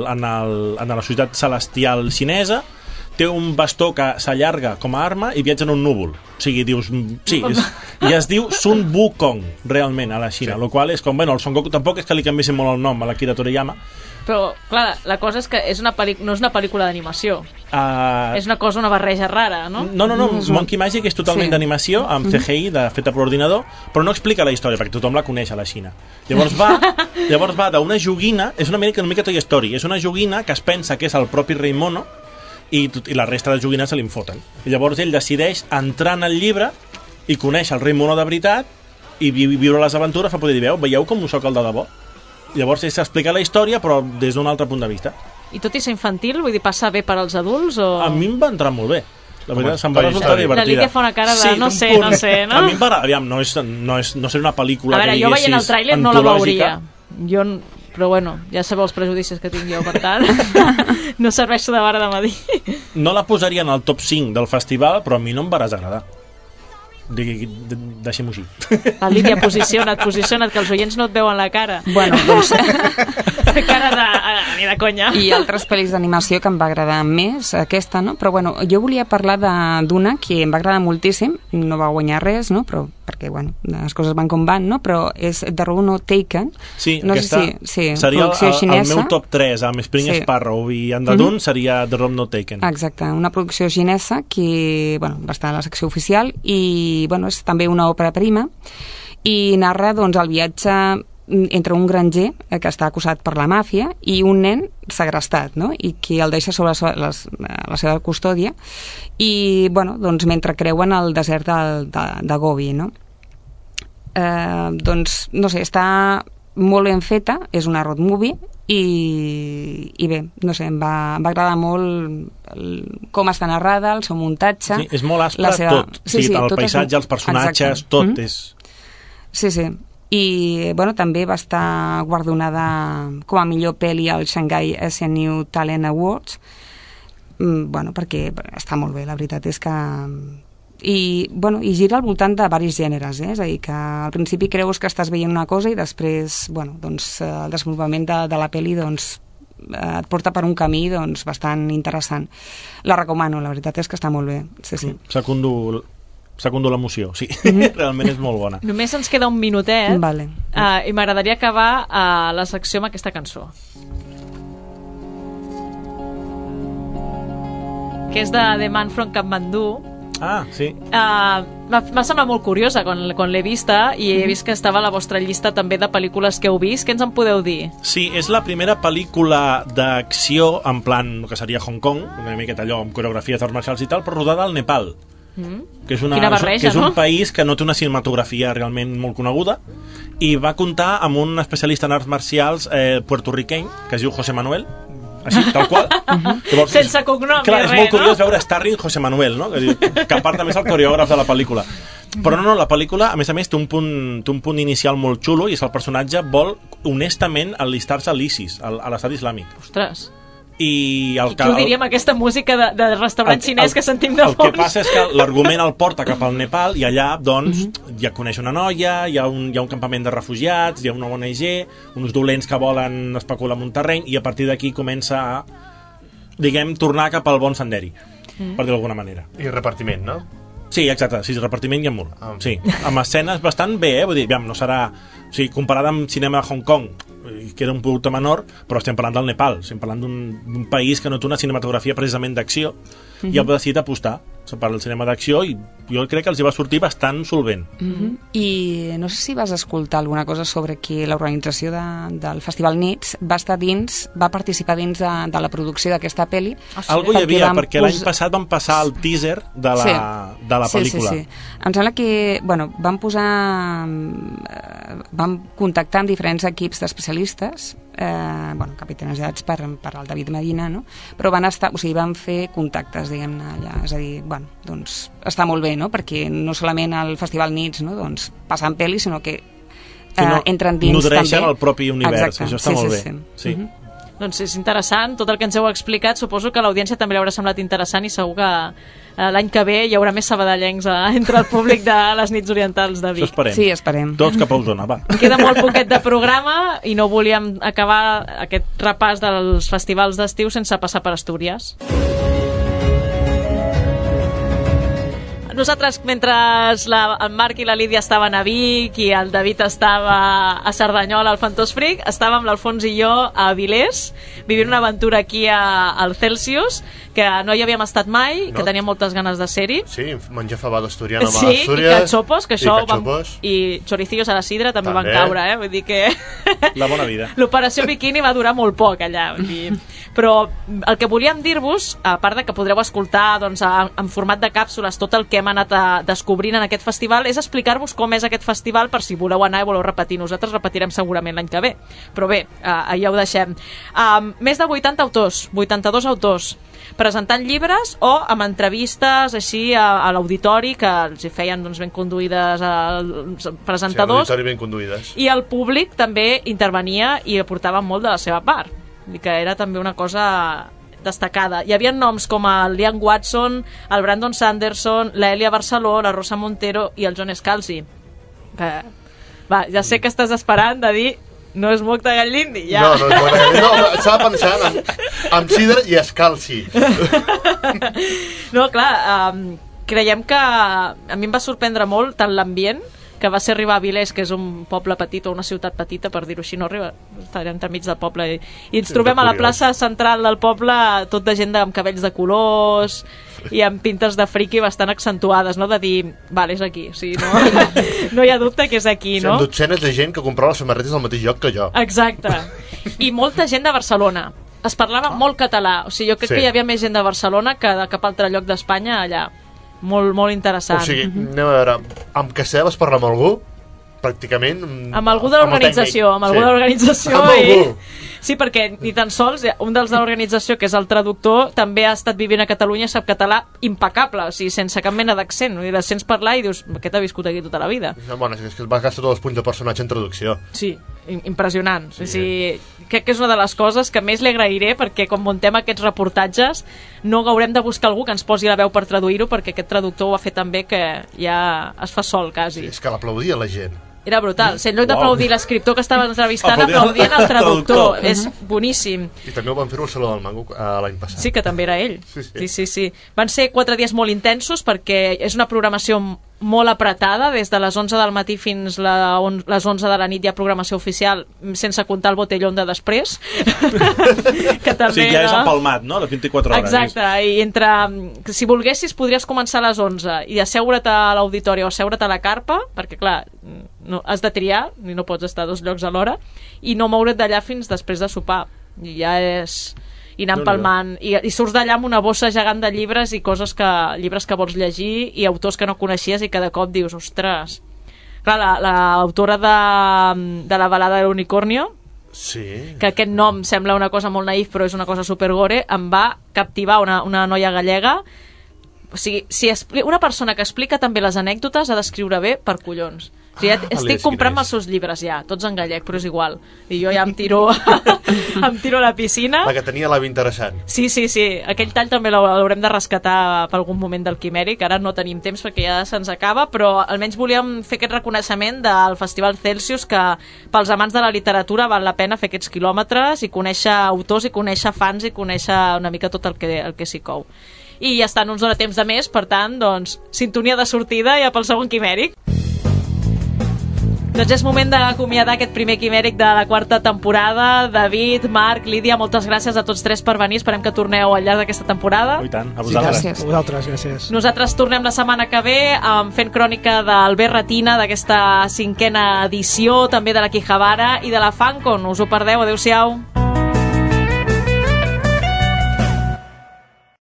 la societat celestial xinesa, té un bastó que s'allarga com a arma i viatja en un núvol. O sigui, dius... Sí, i es diu Sun Wukong, realment, a la Xina, el qual és com... Bueno, el Son Goku tampoc és que li canviessin molt el nom a l'Akira Toriyama. Però, clar, la cosa és que no és una pel·lícula d'animació. És una cosa, una barreja rara, no? No, Monkey Magic és totalment d'animació, amb CGI, feta per ordinador, però no explica la història, perquè tothom la coneix a la Xina. Llavors va d'una joguina, és una mica Toy Story, és una joguina que es pensa que és el propi rei mono, i la resta de joguines se li foten. I llavors ell decideix entrar en el llibre i conèixer el rei mono de veritat i viure les aventures per poder dir, veieu com ho soc el de debò? Llavors s'explica la història però des d'un altre punt de vista. I tot i ser infantil, vull dir, passa bé per als adults o... A mi em va entrar molt bé. La veritat, se'm va resultar divertida. La Lídia fa una cara de no sé, no? A mi em va... Aviam, no serà una pel·lícula que diguessis antològica. A veure, jo veient el tràiler no la veuria. Però bueno, ja sabeu els prejudicis que tinc jo, per tant no serveixo de vara de medir. No la posaria en el top 5 del festival, però a mi no em varàs agradar. Deixem-ho així. La Lídia, posiciona't, que els oients no et veuen la cara. Bueno, doncs... cara ni de conya. I altres pel·lis d'animació que em va agradar més, aquesta, no? Però bueno, jo volia parlar d'una que em va agradar moltíssim, no va guanyar res, no? Però perquè, bueno, les coses van com van, no? Però és The Road Not Taken. Sí, no aquesta seria el meu top 3, amb Spring Sparrow i Andadun, seria The Road Not Taken. Exacte, una producció xinesa que, bueno, va estar a la secció oficial i, bueno, és també una òpera prima i narra, doncs, el viatge entre un granger que està acusat per la màfia i un nen segrestat, no? I que el deixa sobre la seva custòdia i, bueno, doncs mentre creuen el desert de Gobi, no? Doncs, no sé, està molt ben feta, és una road movie i bé, no sé, em va agradar molt com està narrada, el seu muntatge. Sí, és molt aspre tot, el paisatge, els personatges, tot és... Sí, i bueno, també va estar guardonada com a millor pel·li al Shanghai SNU Talent Awards, bueno, perquè està molt bé, la veritat és que i gira al voltant de diversos gèneres, és a dir, que al principi creus que estàs veient una cosa i després, bueno, doncs el desenvolupament de la pel·li doncs et porta per un camí doncs bastant interessant. La recomano, la veritat és que està molt bé. Sí. Secundo l'emoció, sí. Realment és molt bona. Només ens queda un minutet, vale. I m'agradaria acabar la secció amb aquesta cançó, que és de The Man from Kathmandu, sí. M'ha semblat molt curiosa quan l'he vista i he vist que estava a la vostra llista també de pel·lícules que heu vist. Què ens en podeu dir? Sí, és la primera pel·lícula d'acció en plan, que seria Hong Kong, una miqueta allò amb coreografies d'arts marcials i tal, però rodada al Nepal. Que és, Quina barreja, que és un no? país que no té una cinematografia realment molt coneguda i va comptar amb un especialista en arts marcials puertorriqueny que es diu José Manuel, així, tal qual. Llavors, sense cognom clar, ni és res, molt curiós no? veure Starring José Manuel, no? Que a part també és el coreògraf de la pel·lícula. Però no, la pel·lícula, a més, té un punt inicial molt xulo i és el personatge vol honestament allistar-se a l'ISIS, a l'estat islàmic. Ostres. I Qui ho diria amb aquesta música de restaurant xinès que sentim de fons? El que passa és que l'argument el porta cap al Nepal i allà, doncs, ja coneix una noia, hi ha un campament de refugiats, hi ha una ONG, uns dolents que volen especular en un terreny i a partir d'aquí comença a, diguem, tornar cap al bon senderi, per dir d'alguna manera. I repartiment, no? Sí, exacte, sí, repartiment i amb molt. Sí, amb escenes bastant bé, vull dir, no serà... O sigui, comparat amb cinema de Hong Kong, que era un producte menor, però estem parlant del Nepal, estem parlant d'un país que no té una cinematografia precisament d'acció, i ha decidit apostar per al cinema d'acció i jo crec que els hi va sortir bastant solvent. I no sé si vas escoltar alguna cosa sobre que l'organització del Festival Nits va participar dins de la producció d'aquesta pel·li. Algo hi havia, perquè l'any passat van passar el teaser de la pel·lícula. Sí. Em sembla que, van contactar amb diferents equips d'especialistes, capitanejats per el David Medina, no? Però van fer contactes, diguem-ne, allà. És a dir, doncs està molt bé, no? Perquè no solament al Festival Nits, no? Doncs passen pel·lis, sinó que entren dins també. Nodreixen el propi univers. Exacte. Això està molt bé. Sí. Doncs és interessant, tot el que ens heu explicat, suposo que a l'audiència també li haurà semblat interessant i segur que l'any que ve hi haurà més sabadellencs entre el públic de les nits orientals de Vic. Això esperem. Sí, esperem. Tots cap a Osona, va. Queda molt poquet de programa i no volíem acabar aquest repàs dels festivals d'estiu sense passar per Astúries. Nosaltres, mentre el Marc i la Lídia estaven a Vic i el David estava a Cerdanyola, al Fantós Fric, estàvem l'Alfons i jo a Avilés, vivint una aventura aquí al Celsius, que no hi havíem estat mai, que teníem moltes ganes de ser-hi. Sí, menjar fabada asturiana amb Astúries. Sí, i cachopos, que això i choricillos a la sidra també van caure, vull dir que... La bona vida. L'operació Bikini va durar molt poc allà, vull dir... Però el que volíem dir-vos, a part de que podreu escoltar en format de càpsules tot el que hem anat descobrint en aquest festival, és explicar-vos com és aquest festival per si voleu anar i voleu repetir. Nosaltres repetirem segurament l'any que ve, però bé, ja ho deixem. Més de 80 autors, 82 autors, presentant llibres o amb entrevistes així a l'auditori que els hi feien ben conduïdes els presentadors. Sí, l'auditori ben conduïdes. I el públic també intervenia i aportava molt de la seva part, que era també una cosa destacada. Hi havia noms com el Liam Watson, el Brandon Sanderson, l'Elia Barceló, la Rosa Montero i el John Scalzi. Ja sé que estàs esperant de dir no és moc de gall ja. No és moc de gall. No, estava pensant en Cider i Scalzi. No, clar, creiem que a mi em va sorprendre molt tant l'ambient, que va ser arribar a Avilés, que és un poble petit o una ciutat petita, per dir-ho així, no arriba, estarem entremig del poble i ens trobem a la plaça central del poble tot de gent amb cabells de colors i amb pintes de friqui bastant accentuades, no? De dir, vale, és aquí, o sigui, no hi ha dubte que és aquí, no? Són dotzenes de gent que comprava les samarretes al mateix lloc que jo. Exacte, i molta gent de Barcelona, es parlava molt català, o sigui, jo crec que hi havia més gent de Barcelona que de cap altre lloc d'Espanya allà. Molt, molt interessant. O sigui, anem a veure, amb Casella vas parlar amb algú? Pràcticament... Amb algú de l'organització, amb algú de l'organització. Amb algú? Sí, perquè ni tan sols un dels de l'organització, que és el traductor, també ha estat vivint a Catalunya, sap català impecable, o sigui, sense cap mena d'accent. I la sents parlar i dius, aquest ha viscut aquí tota la vida. Bueno, és que es va gastar tots els punts de personatge en traducció. Sí, impressionant. Sí. O sigui, crec que és una de les coses que més li agrairé, perquè quan muntem aquests reportatges no haurem de buscar algú que ens posi la veu per traduir-ho, perquè aquest traductor ho ha fet tan bé que ja es fa sol, quasi. Sí, és que l'aplaudia la gent. Era brutal. Si en lloc d'aplaudir l'escriptor que estava entrevistant, aplaudien el traductor. És boníssim. I també ho van fer al Saló del Mango l'any passat. Sí, que també era ell. Sí. Van ser 4 dies molt intensos perquè és una programació molt apretada, des de les 11 del matí fins les 11 de la nit hi ha programació oficial, sense comptar el botellón de després. Que també, ja és empalmat, no? Les 24 hores. Exacte, i si volguessis podries començar a les 11 i asseure't a l'auditori o asseure't a la carpa, perquè clar, has de triar i no pots estar a 2 llocs alhora, i no moure't d'allà fins després de sopar, i ja és... i anar empalmant, i surts d'allà amb una bossa gegant de llibres i llibres que vols llegir i autors que no coneixies i que de cop dius, ostres. Clar, l'autora de la balada de l'unicornio, que aquest nom sembla una cosa molt naïf però és una cosa supergore, em va captivar una noia gallega. O sigui, una persona que explica també les anècdotes ha d'escriure bé per collons. O sigui, estic comprant els seus llibres ja, tots en gallec, però és igual. I jo ja em tiro a la piscina. La que tenia l'avi interessant. Sí. Aquell tall també l'haurem de rescatar per algun moment del Quimèric. Ara no tenim temps perquè ja se'ns acaba, però almenys volíem fer aquest reconeixement del Festival Celsius, que pels amants de la literatura val la pena fer aquests quilòmetres i conèixer autors i conèixer fans i conèixer una mica tot el que s'hi cou. I ja està, no ens dona temps de més, per tant, doncs, sintonia de sortida ja pel segon Quimèric. Doncs és moment d'acomiadar aquest primer Quimèric de la 4ª temporada. David, Marc, Lídia, moltes gràcies a tots 3 per venir. Esperem que torneu al llarg d'aquesta temporada. I tant, a vosaltres. Sí, a vosaltres, gràcies. Nosaltres tornem la setmana que ve fent crònica d'Albert Retina, d'aquesta 5a edició, també de la Quijabara i de la Fancon. Us ho perdeu, adeu-siau.